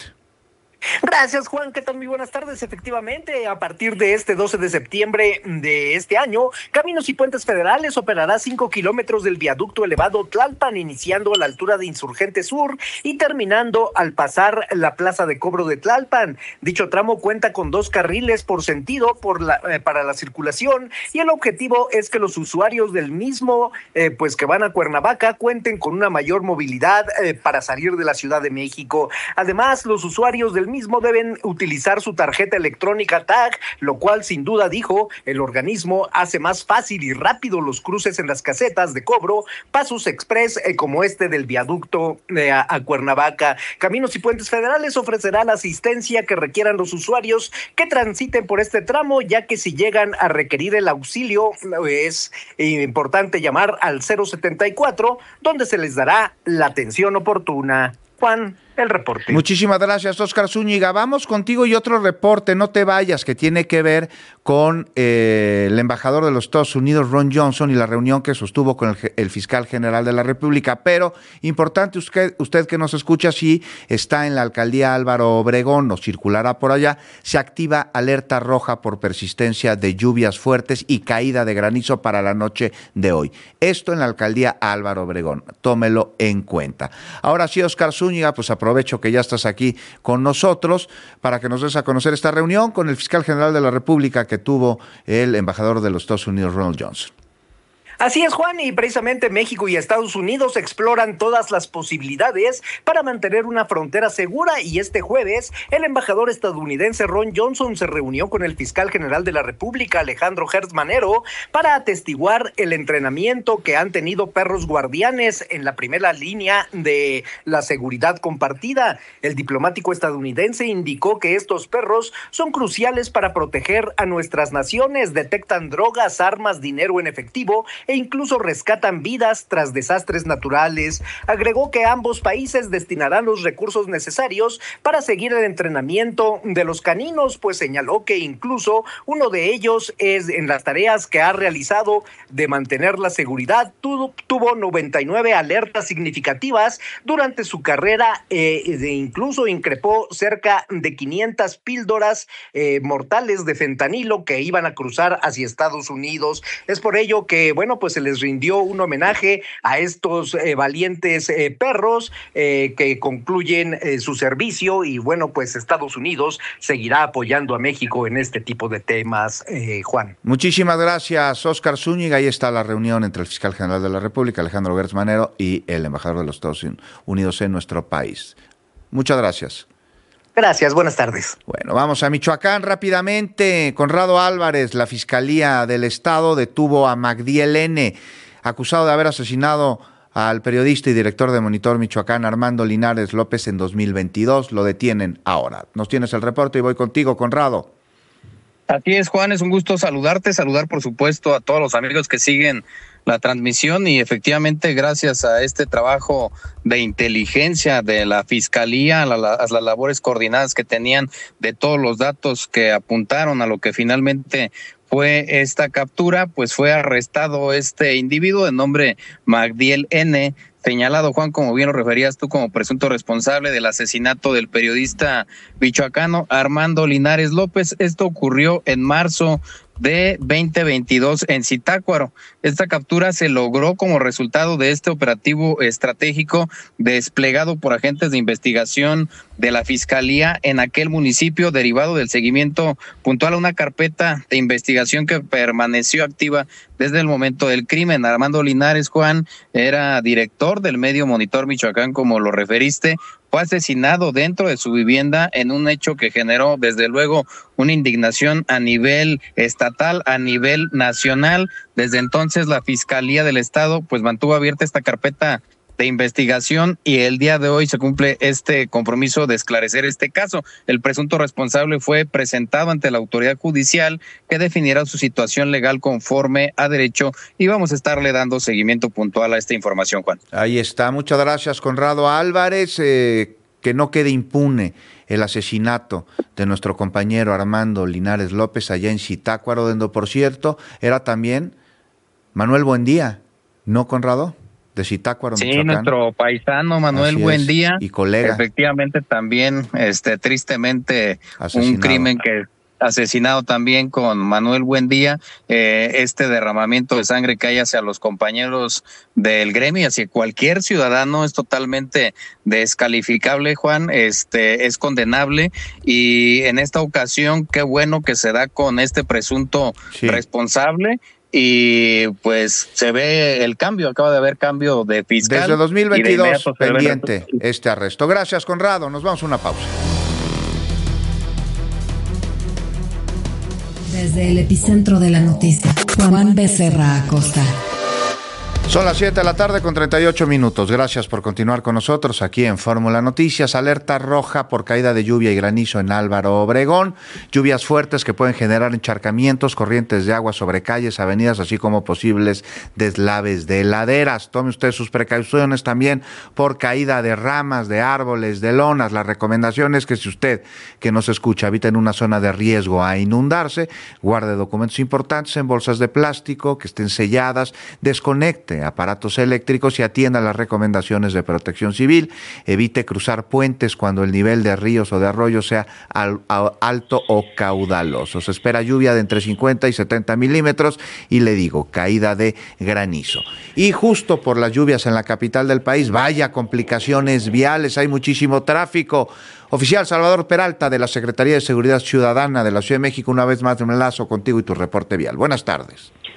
Gracias, Juan. ¿Qué tal? Muy buenas tardes. Efectivamente, a partir de este 12 de septiembre de este año, Caminos y Puentes Federales operará 5 kilómetros del viaducto elevado Tlalpan, iniciando a la altura de Insurgentes Sur y terminando al pasar la plaza de cobro de Tlalpan. Dicho tramo cuenta con 2 carriles por sentido para la circulación, y el objetivo es que los usuarios del mismo, pues que van a Cuernavaca, cuenten con una mayor movilidad para salir de la Ciudad de México. Además, los usuarios del mismo deben utilizar su tarjeta electrónica TAG, lo cual, sin duda, dijo, el organismo hace más fácil y rápido los cruces en las casetas de cobro, pasos express como este del viaducto a Cuernavaca. Caminos y Puentes Federales ofrecerá la asistencia que requieran los usuarios que transiten por este tramo, ya que si llegan a requerir el auxilio, es importante llamar al 074, donde se les dará la atención oportuna. Juan, el reporte. Muchísimas gracias, Oscar Zúñiga. Vamos contigo y otro reporte, no te vayas, que tiene que ver con el embajador de los Estados Unidos, Ron Johnson, y la reunión que sostuvo con el fiscal general de la República. Pero, importante, usted que nos escucha, si está en la alcaldía Álvaro Obregón o circulará por allá, se activa alerta roja por persistencia de lluvias fuertes y caída de granizo para la noche de hoy. Esto en la alcaldía Álvaro Obregón, tómelo en cuenta. Ahora sí, Oscar Zúñiga, pues aprovecho que ya estás aquí con nosotros para que nos des a conocer esta reunión con el fiscal general de la República que tuvo el embajador de los Estados Unidos, Ronald Johnson. Así es, Juan, y precisamente México y Estados Unidos exploran todas las posibilidades para mantener una frontera segura, y este jueves el embajador estadounidense Ron Johnson se reunió con el fiscal general de la República, Alejandro Gertz Manero, para atestiguar el entrenamiento que han tenido perros guardianes en la primera línea de la seguridad compartida. El diplomático estadounidense indicó que estos perros son cruciales para proteger a nuestras naciones, detectan drogas, armas, dinero en efectivo e incluso rescatan vidas tras desastres naturales. Agregó que ambos países destinarán los recursos necesarios para seguir el entrenamiento de los caninos, pues señaló que incluso uno de ellos es en las tareas que ha realizado de mantener la seguridad, tuvo 99 alertas significativas durante su carrera, incluso increpó cerca de 500 píldoras mortales de fentanilo que iban a cruzar hacia Estados Unidos. Es por ello que, bueno, pues se les rindió un homenaje a estos valientes perros que concluyen su servicio, y bueno, pues Estados Unidos seguirá apoyando a México en este tipo de temas, Juan. Muchísimas gracias, Óscar Zúñiga. Ahí está la reunión entre el fiscal general de la República, Alejandro Gertz Manero, y el embajador de los Estados Unidos en nuestro país. Muchas gracias. Gracias, buenas tardes. Bueno, vamos a Michoacán rápidamente. Conrado Álvarez, la Fiscalía del Estado detuvo a Magdiel N., acusado de haber asesinado al periodista y director de Monitor Michoacán, Armando Linares López, en 2022. Lo detienen ahora. Nos tienes el reporte y voy contigo, Conrado. Así es, Juan, es un gusto saludarte, saludar por supuesto a todos los amigos que siguen la transmisión, y efectivamente gracias a este trabajo de inteligencia de la Fiscalía, a las labores coordinadas que tenían de todos los datos que apuntaron a lo que finalmente fue esta captura, pues fue arrestado este individuo de nombre Magdiel N., señalado, Juan, como bien lo referías tú, como presunto responsable del asesinato del periodista michoacano Armando Linares López. Esto ocurrió en marzo de 2022 en Zitácuaro. Esta captura se logró como resultado de este operativo estratégico desplegado por agentes de investigación de la Fiscalía en aquel municipio, derivado del seguimiento puntual a una carpeta de investigación que permaneció activa desde el momento del crimen. Armando Linares, Juan, era director del medio Monitor Michoacán, como lo referiste. Fue asesinado dentro de su vivienda en un hecho que generó, desde luego, una indignación a nivel estatal, a nivel nacional. Desde entonces, la Fiscalía del Estado pues mantuvo abierta esta carpeta de investigación, y el día de hoy se cumple este compromiso de esclarecer este caso. El presunto responsable fue presentado ante la autoridad judicial, que definirá su situación legal conforme a derecho, y vamos a estarle dando seguimiento puntual a esta información, Juan. Ahí está, muchas gracias, Conrado Álvarez. Que no quede impune el asesinato de nuestro compañero Armando Linares López allá en Zitácuaro, donde, por cierto, era también Manuel Buendía, ¿no, Conrado? De Zitácuaro, sí, Michoacán. Nuestro paisano Manuel Buendía, y colega. Efectivamente, también tristemente asesinado. Un crimen que asesinado también con Manuel Buendía, este derramamiento de sangre que hay hacia los compañeros del gremio y hacia cualquier ciudadano es totalmente descalificable, Juan, es condenable, y en esta ocasión qué bueno que se da con este presunto responsable. Y pues se ve el cambio, acaba de haber cambio de fiscal. Desde 2022 pendiente este arresto. Gracias, Conrado. Nos vamos a una pausa. Desde el epicentro de la noticia, Juan Becerra Acosta. Son las 7 de la tarde con 38 minutos. Gracias por continuar con nosotros aquí en Fórmula Noticias. Alerta roja por caída de lluvia y granizo en Álvaro Obregón. Lluvias fuertes que pueden generar encharcamientos, corrientes de agua sobre calles, avenidas, así como posibles deslaves de laderas. Tome usted sus precauciones también por caída de ramas, de árboles, de lonas. La recomendación es que si usted que nos escucha habita en una zona de riesgo a inundarse, guarde documentos importantes en bolsas de plástico que estén selladas, desconecte aparatos eléctricos y atienda las recomendaciones de Protección Civil. Evite cruzar puentes cuando el nivel de ríos o de arroyos sea alto o caudaloso. Se espera lluvia de entre 50 y 70 milímetros y le digo, caída de granizo. Y justo por las lluvias en la capital del país, vaya complicaciones viales, hay muchísimo tráfico. Oficial Salvador Peralta, de la Secretaría de Seguridad Ciudadana de la Ciudad de México, una vez más me enlazo contigo y tu reporte vial. Buenas tardes.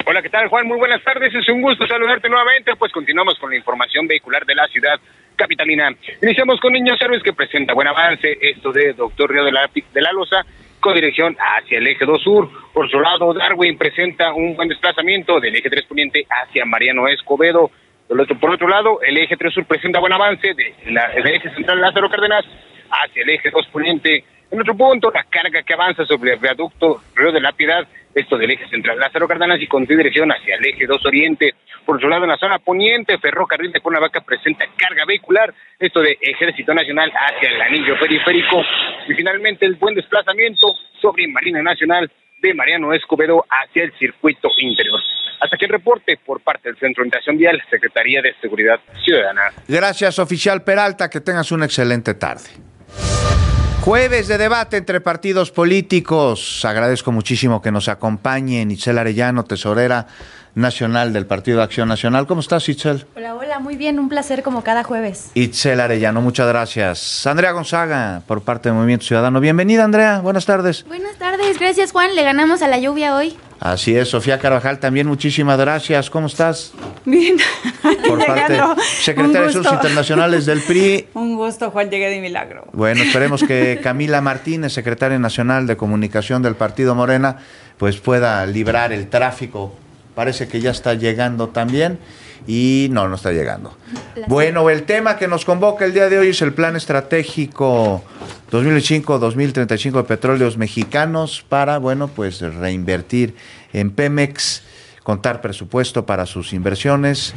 Hola, ¿qué tal, Juan? Muy buenas tardes, es un gusto saludarte nuevamente. Pues continuamos con la información vehicular de la ciudad capitalina. Iniciamos con Niños Héroes, que presenta buen avance, esto de Doctor Río de la Loza, con dirección hacia el eje 2 sur. Por su lado, Darwin presenta un buen desplazamiento del eje 3 poniente hacia Mariano Escobedo. Por otro lado, el eje 3 sur presenta buen avance del eje central Lázaro Cárdenas hacia el eje 2 poniente. En otro punto, la carga que avanza sobre el viaducto Río de la Piedad, esto del eje central Lázaro Cárdenas, y con dirección hacia el eje 2 oriente. Por otro lado, en la zona poniente, ferrocarril de Cuernavaca presenta carga vehicular, esto de Ejército Nacional hacia el anillo periférico. Y finalmente, el buen desplazamiento sobre Marina Nacional de Mariano Escobedo hacia el circuito interior. Hasta aquí el reporte por parte del Centro de Orientación Vial, Secretaría de Seguridad Ciudadana. Gracias, oficial Peralta, que tengas una excelente tarde. Jueves de debate entre partidos políticos. Agradezco muchísimo que nos acompañen Itzel Arellano, tesorera nacional del Partido de Acción Nacional. ¿Cómo estás, Itzel? Hola, muy bien, un placer como cada jueves. Itzel Arellano, muchas gracias. Andrea Gonzaga, por parte del Movimiento Ciudadano. Bienvenida, Andrea, buenas tardes. Buenas tardes, gracias, Juan, le ganamos a la lluvia hoy. Así es, Sofía Carvajal, también muchísimas gracias. ¿Cómo estás? Bien. Por parte secretaria de Asuntos Internacionales del PRI. Un gusto, Juan, llegué de milagro. Bueno, esperemos que Camila Martínez, secretaria nacional de Comunicación del Partido Morena, pues pueda librar el tráfico. Parece que ya está llegando también y no está llegando. Bueno, el tema que nos convoca el día de hoy es el Plan Estratégico 2025-2035 de Petróleos Mexicanos para, pues reinvertir en Pemex, contar presupuesto para sus inversiones.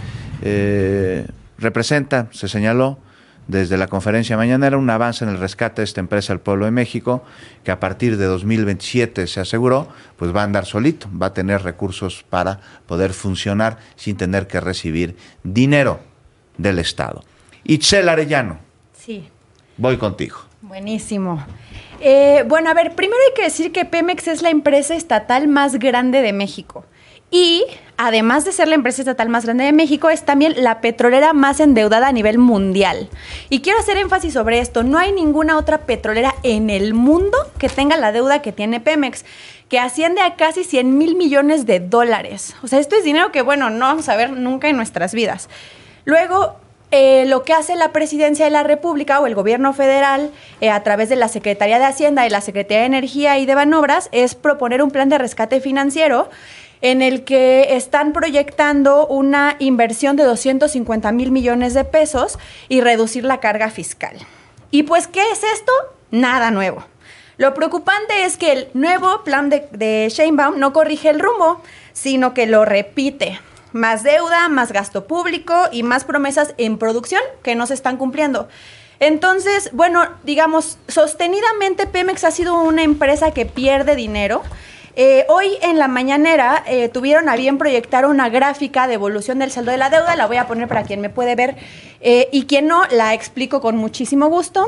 Representa, se señaló desde la conferencia mañanera, un avance en el rescate de esta empresa del pueblo de México, que a partir de 2027 se aseguró, pues va a andar solito, va a tener recursos para poder funcionar sin tener que recibir dinero del Estado. Itzel Arellano. Sí. Voy contigo. Buenísimo. Bueno, a ver, primero hay que decir que Pemex es la empresa estatal más grande de México. Y además de ser la empresa estatal más grande de México, es también la petrolera más endeudada a nivel mundial. Y quiero hacer énfasis sobre esto. No hay ninguna otra petrolera en el mundo que tenga la deuda que tiene Pemex, que asciende a casi 100,000 millones de dólares. O sea, esto es dinero que, no vamos a ver nunca en nuestras vidas. Luego, lo que hace la Presidencia de la República o el Gobierno Federal a través de la Secretaría de Hacienda y la Secretaría de Energía y de Banobras es proponer un plan de rescate financiero en el que están proyectando una inversión de 250,000 millones de pesos y reducir la carga fiscal. ¿Y pues qué es esto? Nada nuevo. Lo preocupante es que el nuevo plan de Sheinbaum no corrige el rumbo, sino que lo repite. Más deuda, más gasto público y más promesas en producción que no se están cumpliendo. Entonces, sostenidamente Pemex ha sido una empresa que pierde dinero. Hoy en la mañanera tuvieron a bien proyectar una gráfica de evolución del saldo de la deuda. La voy a poner para quien me puede ver y quien no, la explico con muchísimo gusto.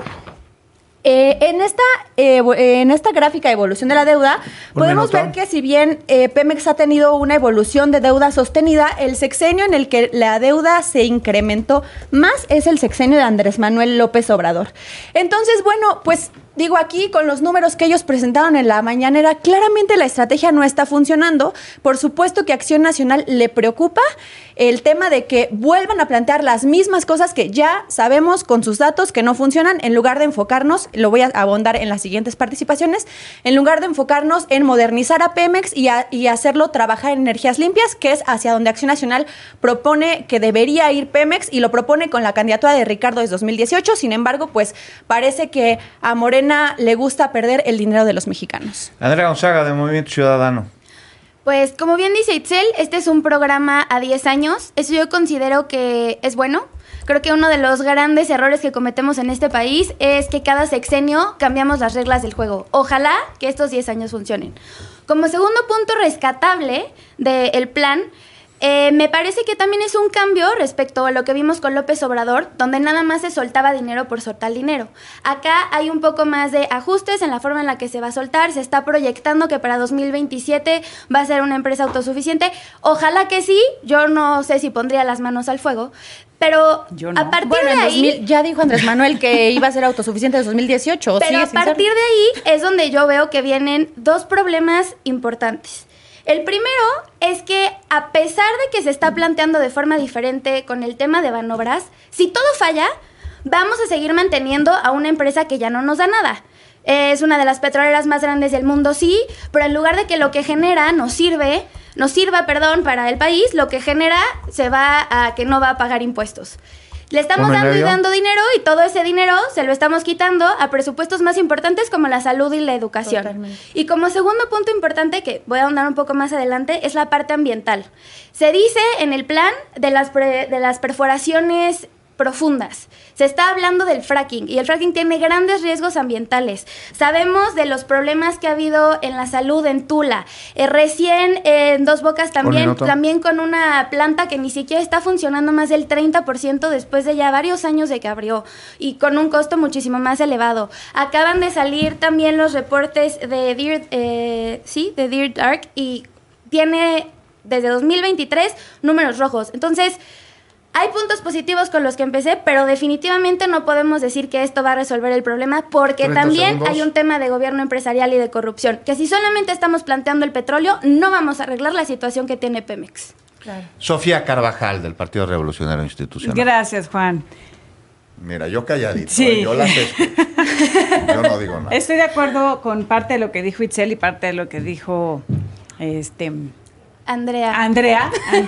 En esta gráfica de evolución de la deuda, podemos ver que si bien Pemex ha tenido una evolución de deuda sostenida, el sexenio en el que la deuda se incrementó más es el sexenio de Andrés Manuel López Obrador. Entonces, digo aquí, con los números que ellos presentaron en la mañanera, claramente la estrategia no está funcionando. Por supuesto que a Acción Nacional le preocupa el tema de que vuelvan a plantear las mismas cosas que ya sabemos con sus datos que no funcionan, en lugar de enfocarnos, lo voy a abondar en las siguientes participaciones, en lugar de enfocarnos en modernizar a Pemex y hacerlo trabajar en energías limpias, que es hacia donde Acción Nacional propone que debería ir Pemex y lo propone con la candidatura de Ricardo desde 2018. Sin embargo, parece que a Morena le gusta perder el dinero de los mexicanos. Andrea Gonzaga, de Movimiento Ciudadano. Pues como bien dice Itzel, este es un programa a 10 años. Eso yo considero que es bueno. Creo que uno de los grandes errores que cometemos en este país es que cada sexenio cambiamos las reglas del juego. Ojalá que estos 10 años funcionen. Como segundo punto rescatable del plan, me parece que también es un cambio respecto a lo que vimos con López Obrador, donde nada más se soltaba dinero por soltar dinero. Acá hay un poco más de ajustes en la forma en la que se va a soltar. Se está proyectando que para 2027 va a ser una empresa autosuficiente. Ojalá que sí. Yo no sé si pondría las manos al fuego. Pero a partir de ahí... ya dijo Andrés Manuel que iba a ser autosuficiente en 2018. Pero a partir de ahí es donde yo veo que vienen dos problemas importantes. El primero es que a pesar de que se está planteando de forma diferente con el tema de Banobras, si todo falla, vamos a seguir manteniendo a una empresa que ya no nos da nada. Es una de las petroleras más grandes del mundo, sí, pero en lugar de que lo que genera nos sirva, para el país, lo que genera se va a que no va a pagar impuestos. Le estamos dando y dando dinero y todo ese dinero se lo estamos quitando a presupuestos más importantes como la salud y la educación. Totalmente. Y como segundo punto importante, que voy a ahondar un poco más adelante, es la parte ambiental. Se dice en el plan de las perforaciones profundas. Se está hablando del fracking y el fracking tiene grandes riesgos ambientales. Sabemos de los problemas que ha habido en la salud en Tula. Recién en Dos Bocas también con una planta que ni siquiera está funcionando más del 30% después de ya varios años de que abrió y con un costo muchísimo más elevado. Acaban de salir también los reportes de Deer Dark y tiene desde 2023 números rojos. Entonces, hay puntos positivos con los que empecé, pero definitivamente no podemos decir que esto va a resolver el problema porque también hay un tema de gobierno empresarial y de corrupción, que si solamente estamos planteando el petróleo, no vamos a arreglar la situación que tiene Pemex. Claro. Sofía Carvajal, del Partido Revolucionario Institucional. Gracias, Juan. Mira, yo calladito, yo las escucho. Yo no digo nada. Estoy de acuerdo con parte de lo que dijo Itzel y parte de lo que dijo Andrea.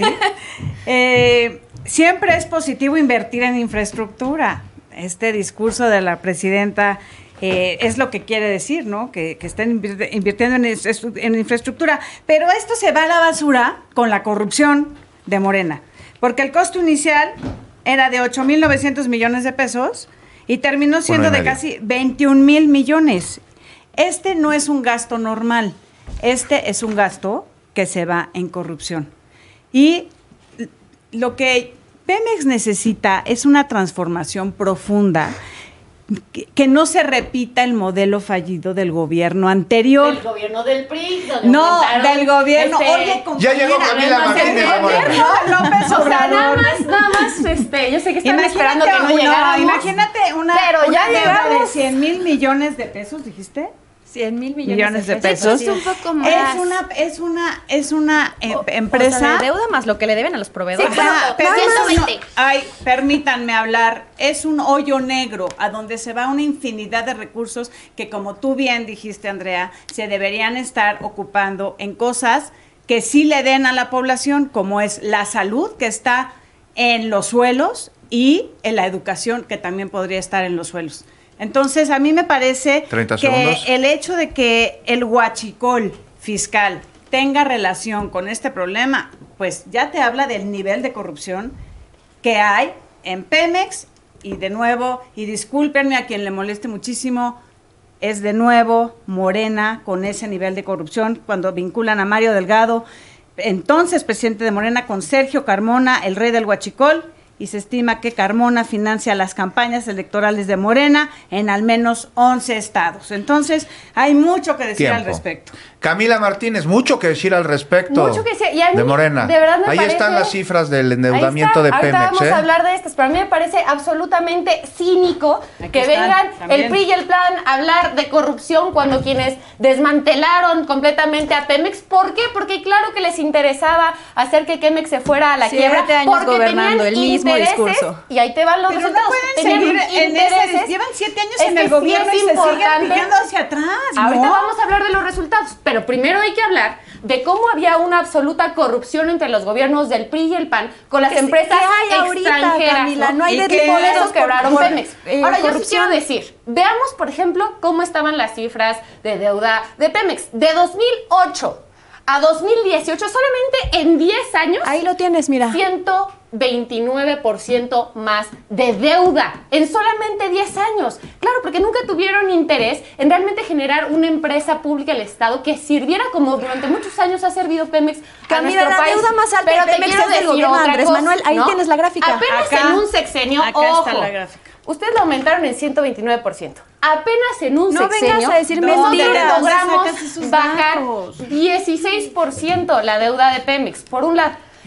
Siempre es positivo invertir en infraestructura. Este discurso de la presidenta es lo que quiere decir, ¿no? Que estén invirtiendo en infraestructura. Pero esto se va a la basura con la corrupción de Morena. Porque el costo inicial era de 8,900 millones de pesos y terminó siendo de casi 21,000 millones. Este no es un gasto normal. Este es un gasto que se va en corrupción. Y lo que Pemex necesita es una transformación profunda, que no se repita el modelo fallido del gobierno anterior. Del gobierno del PRI. No, del gobierno. Oye, ya llegó Camila Martínez. López Obrador. Nada más, yo sé que están esperando que no llegáramos. Imagínate una deuda de 100,000 millones de pesos, ¿dijiste? 100,000 millones de pesos. Es un poco más. Es una empresa. O sea, de deuda más lo que le deben a los proveedores. Sí, claro, pero 120. Permítanme hablar. Es un hoyo negro a donde se va una infinidad de recursos que, como tú bien dijiste, Andrea, se deberían estar ocupando en cosas que sí le den a la población, como es la salud, que está en los suelos, y en la educación, que también podría estar en los suelos. Entonces, a mí me parece que el hecho de que el huachicol fiscal tenga relación con este problema, pues ya te habla del nivel de corrupción que hay en Pemex. Y de nuevo, y discúlpenme a quien le moleste muchísimo, es de nuevo Morena con ese nivel de corrupción cuando vinculan a Mario Delgado, entonces presidente de Morena, con Sergio Carmona, el rey del huachicol. Y se estima que Carmona financia las campañas electorales de Morena en al menos 11 estados. Entonces, hay mucho que decir al respecto. Camila Martínez, mucho que decir al respecto de Morena. De verdad ahí están las cifras del endeudamiento de Pemex. Ahorita vamos a hablar de estas, pero a mí me parece absolutamente cínico que vengan el PRI y el PAN a hablar de corrupción cuando quienes desmantelaron completamente a Pemex. ¿Por qué? Porque claro que les interesaba hacer que Pemex se fuera a la quiebra. 7 años porque gobernando, el mismo discurso. Y ahí te van los resultados. Seguir llevan 7 años en el gobierno y se siguen pillando hacia atrás. Ahorita vamos a hablar de los resultados, pero primero hay que hablar de cómo había una absoluta corrupción entre los gobiernos del PRI y el PAN con las empresas extranjeras. Camila, no hay y de que por eso quebraron Pemex. Ahora, yo corrupción. quiero decir, veamos, por ejemplo, cómo estaban las cifras de deuda de Pemex. De 2008 a 2018, solamente en 10 años. Ahí lo tienes, mira. 129% más de deuda en solamente 10 años. Claro, porque nunca tuvieron interés en realmente generar una empresa pública del Estado que sirviera como durante muchos años ha servido Pemex a nuestro país. La deuda más alta pero de Pemex es del gobierno de Andrés Manuel. Ahí tienes la gráfica. Apenas en un sexenio, está la gráfica. Ustedes lo aumentaron en 129%. Apenas en un sexenio. No vengas a decir mentiras. Logramos bajar 16% la deuda de Pemex, por un lado.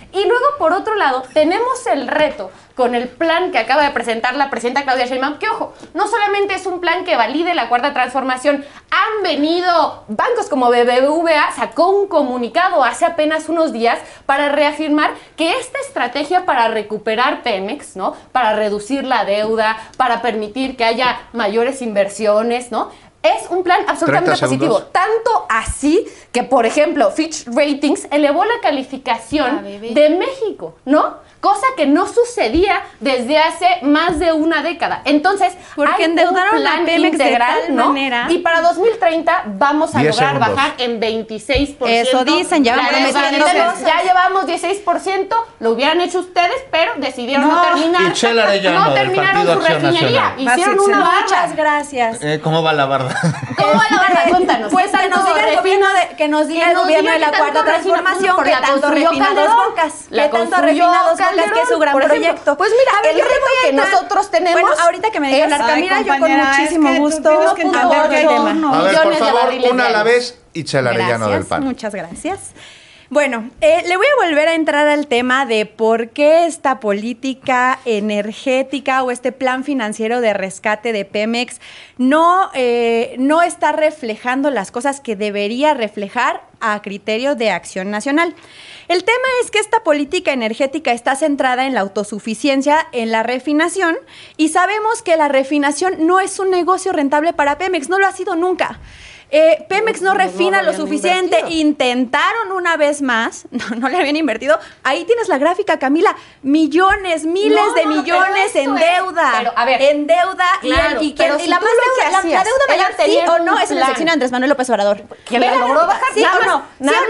Y luego, por otro lado, tenemos el reto con el plan que acaba de presentar la presidenta Claudia Sheinbaum, que ojo, no solamente es un plan que valide la cuarta transformación, han venido bancos como BBVA, sacó un comunicado hace apenas unos días para reafirmar que esta estrategia para recuperar Pemex, ¿no? Para reducir la deuda, para permitir que haya mayores inversiones, ¿no? Es un plan absolutamente positivo. Tanto así que, por ejemplo, Fitch Ratings elevó la calificación de México, ¿no? Cosa que no sucedía desde hace más de una década. Entonces, porque hay endeudaron un plan a Pemex integral, de tal ¿no? manera. Y para 2030 vamos a lograr bajar en 26%. Eso dicen, ya vamos prometiendo cosas. Ya llevamos 16%, lo hubieran hecho ustedes, pero decidieron no terminar. Y Chela Arellano, no terminaron su refinería. Hicieron una barra. Muchas gracias. ¿Cómo va la barda? ¿Cómo va la barra? Cuéntanos. Pues que nos diga el gobierno que nos diga el gobierno de la cuarta transformación que tanto refina Dos Bocas. Que tanto refina Dos Bocas, que es su gran proyecto. Pues mira, el reto que nosotros tenemos. Bueno, ahorita que me diga hablar Camila, yo con muchísimo gusto hablar del tema. A ver, por favor, una a la vez, Itzel Arellano del PAN. Muchas gracias. Bueno, le voy a volver a entrar al tema de por qué esta política energética o este plan financiero de rescate de Pemex no está reflejando las cosas que debería reflejar a criterio de Acción Nacional. El tema es que esta política energética está centrada en la autosuficiencia, en la refinación, y sabemos que la refinación no es un negocio rentable para Pemex, no lo ha sido nunca. Pemex no refina lo suficiente, intentaron una vez más, no le habían invertido, ahí tienes la gráfica, Camila, millones, miles de millones en deuda, pero, a ver, en deuda, claro, y la deuda mayor, ¿sí o no? Es en la sección de Andrés Manuel López Obrador. ¿Que la logró bajar? ¿Sí o no? Nada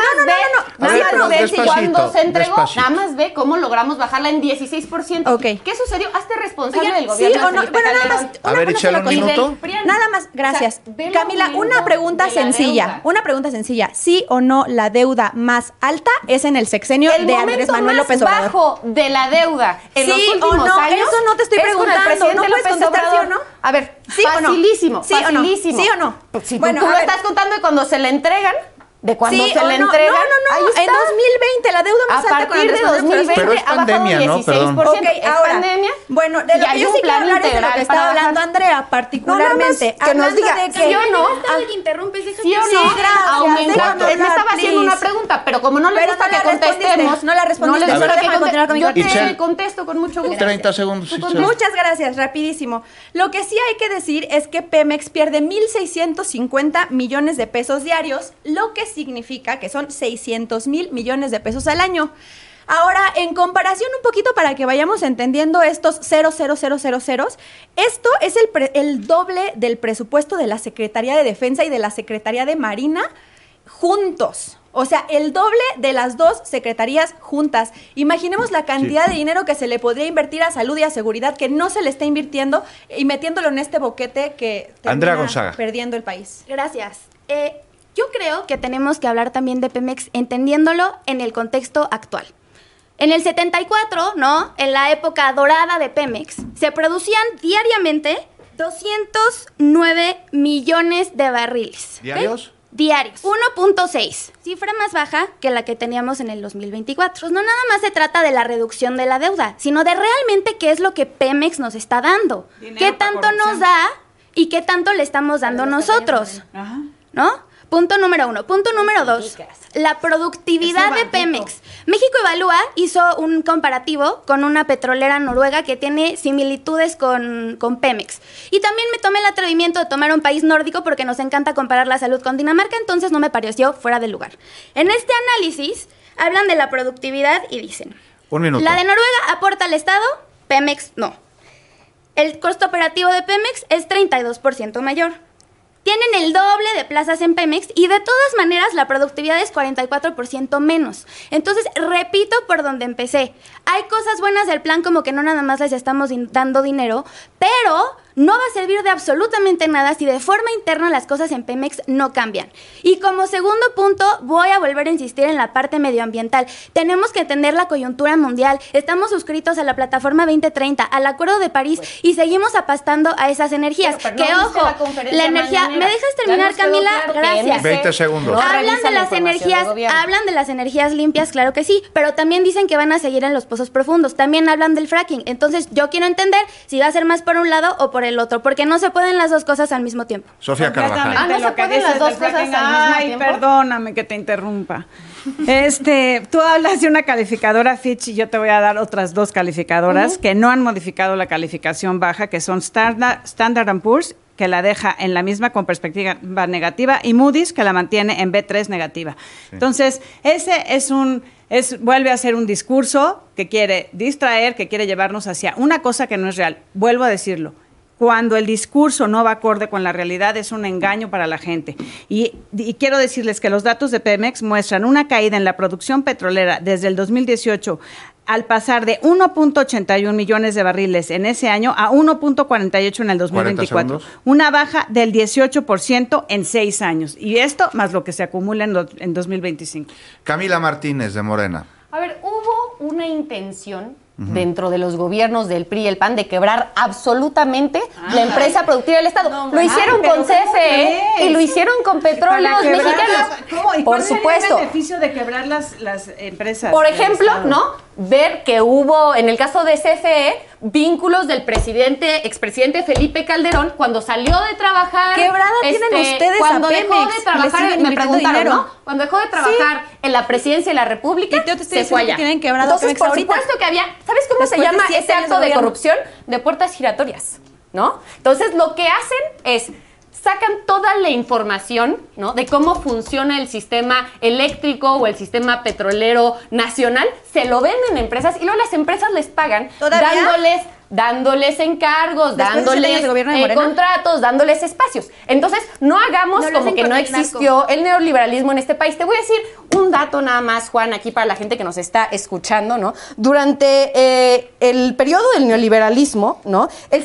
más ve cuando se entregó, despacito. nada más ve cómo logramos bajarla en 16%. Ok. ¿Qué sucedió? Hazte responsable del gobierno. ¿Sí o no? Bueno, nada más. A ver, échale un minuto. Nada más, gracias. O sea, Camila, una pregunta sencilla. Una pregunta sencilla. ¿Sí o no la deuda más alta es en el sexenio de Andrés Manuel López Obrador? El momento más bajo de la deuda en los últimos años. Eso no te estoy preguntando. ¿No puedes contestar sí o no? A ver, ¿sí facilísimo. ¿Sí o no? ¿Sí o no? Si bueno, tú lo estás contando de cuando se le entregan. De cuando se le entregan. No. En 2020 la deuda más alta con Andrés Manuel López Obrador. Pero es pandemia, ¿no? Perdón. Ok, ahora, pandemia. Bueno, de lo que yo sí quiero hablar es de lo que está hablando Andrea, particularmente. Que nos diga, ¿sí o no? ¿Sí o no? Me estaba haciendo una pregunta, pero como no le gusta que contestemos. No la respondiste. No le gusta que continuar con mi Yo te contesto con mucho gusto. 30 segundos. Muchas gracias, rapidísimo. Lo que sí hay que decir es que Pemex pierde 1,650 millones de pesos diarios, lo que significa que son 600,000 millones de pesos al año. Ahora, en comparación un poquito para que vayamos entendiendo estos 0,0000, esto es el doble del presupuesto de la Secretaría de Defensa y de la Secretaría de Marina juntos. O sea, el doble de las dos secretarías juntas. Imaginemos la cantidad de dinero que se le podría invertir a salud y a seguridad que no se le está invirtiendo y metiéndolo en este boquete que Andrea Gonzaga. Perdiendo el país. Gracias. Yo creo que tenemos que hablar también de Pemex entendiéndolo en el contexto actual. En el 74, ¿no? En la época dorada de Pemex, se producían diariamente 209 millones de barriles. ¿Diarios? Diarios. 1.6. Cifra más baja que la que teníamos en el 2024. Pues no nada más se trata de la reducción de la deuda, sino de realmente qué es lo que Pemex nos está dando. Qué tanto nos da y qué tanto le estamos dando nosotros. ¿No? Punto número 1. Punto número 2. La productividad de Pemex. México Evalúa hizo un comparativo con una petrolera noruega que tiene similitudes con Pemex. Y también me tomé el atrevimiento de tomar un país nórdico porque nos encanta comparar la salud con Dinamarca, entonces no me pareció fuera de lugar. En este análisis hablan de la productividad y dicen: un minuto. La de Noruega aporta al Estado, Pemex no. El costo operativo de Pemex es 32% mayor. Tienen el doble de plazas en Pemex y de todas maneras la productividad es 44% menos. Entonces, repito por donde empecé. Hay cosas buenas del plan como que no nada más les estamos dando dinero, pero no va a servir de absolutamente nada si de forma interna las cosas en Pemex no cambian. Y como segundo punto, voy a volver a insistir en la parte medioambiental. Tenemos que entender la coyuntura mundial. Estamos suscritos a la Plataforma 2030, al Acuerdo de París, y seguimos apastando a esas energías. Pero que no ojo, la energía... mañanera. ¿Me dejas terminar, Camila? Gracias. 20 segundos. No Hablan revisa de la las información energías, del gobierno. hablan de las energías limpias, claro que sí, pero también dicen que van a seguir en los pozos profundos. También hablan del fracking. Entonces, yo quiero entender si va a ser más por un lado o por el otro, porque no se pueden las dos cosas al mismo tiempo. Sofía Carvajal. No se pueden las dos cosas al mismo tiempo. Perdóname que te interrumpa. Tú hablas de una calificadora Fitch y yo te voy a dar otras dos calificadoras que no han modificado la calificación baja, que son Standard & Poor's, que la deja en la misma con perspectiva negativa, y Moody's, que la mantiene en B3 negativa. Sí. Entonces, ese vuelve a ser un discurso que quiere distraer, que quiere llevarnos hacia una cosa que no es real. Vuelvo a decirlo. Cuando el discurso no va acorde con la realidad, es un engaño para la gente. Y quiero decirles que los datos de Pemex muestran una caída en la producción petrolera desde el 2018, al pasar de 1.81 millones de barriles en ese año a 1.48 en el 2024. Una baja del 18% en 6 años. Y esto más lo que se acumula en 2025. Camila Martínez, de Morena. A ver, hubo una intención dentro de los gobiernos del PRI y el PAN de quebrar absolutamente la empresa productiva del Estado. Lo hicieron con CFE y lo hicieron con Petróleos Mexicanos. ¿Cómo? ¿Y por supuesto. ¿Cuál es el beneficio de quebrar las empresas? Por ejemplo, ¿no? Ver que hubo, en el caso de CFE, vínculos del expresidente Felipe Calderón cuando salió de trabajar. Quebrada tienen ustedes cuando a Pemex. dejó de trabajar, me preguntaron, ¿no? Cuando dejó de trabajar en la presidencia de la República, se fue allá. Entonces, por supuesto que había, ¿sabes cómo se llama ese acto de corrupción? De puertas giratorias, ¿no? Entonces, lo que hacen es sacan toda la información, ¿no?, de cómo funciona el sistema eléctrico o el sistema petrolero nacional, se lo venden a empresas y luego las empresas les pagan dándoles encargos, dándoles contratos, dándoles espacios. Entonces, no hagamos como que no existió el neoliberalismo en este país. Te voy a decir un dato nada más, Juan, aquí para la gente que nos está escuchando, ¿no? Durante el periodo del neoliberalismo, ¿no?, el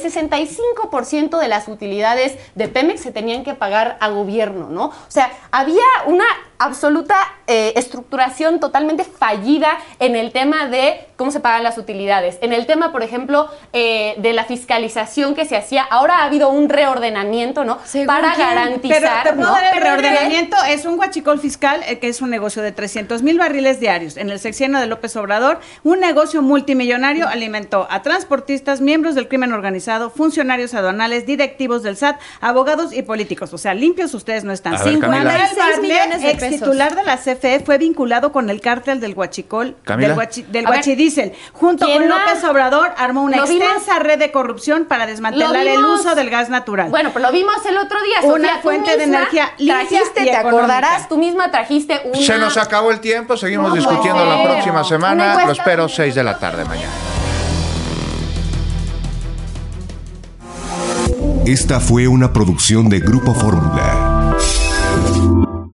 65% de las utilidades de Pemex se tenían que pagar a gobierno, ¿no? O sea, había una absoluta estructuración totalmente fallida en el tema de cómo se pagan las utilidades. En el tema, por ejemplo, de la fiscalización que se hacía, ahora ha habido un reordenamiento, ¿no? Para garantizar... Pero te puedo dar el reordenamiento, es un huachicol fiscal que es un negocio de 300,000 barriles diarios. En el sexenio de López Obrador, un negocio multimillonario alimentó a transportistas, miembros del crimen organizado, funcionarios aduanales, directivos del SAT, abogados y políticos. O sea, limpios ustedes no están. 56 millones de pesos. Titular de la CFE, fue vinculado con el cártel del huachicol, del huachidiesel. Junto con López Obrador, armó una extensa red de corrupción para desmantelar el uso del gas natural. Bueno, pero lo vimos el otro día, una Sofía, fuente de energía limpia y te acordarás, tú misma trajiste una... Se nos acabó el tiempo, seguimos discutiendo la próxima semana. Lo espero 6 de la tarde mañana. Esta fue una producción de Grupo Fórmula.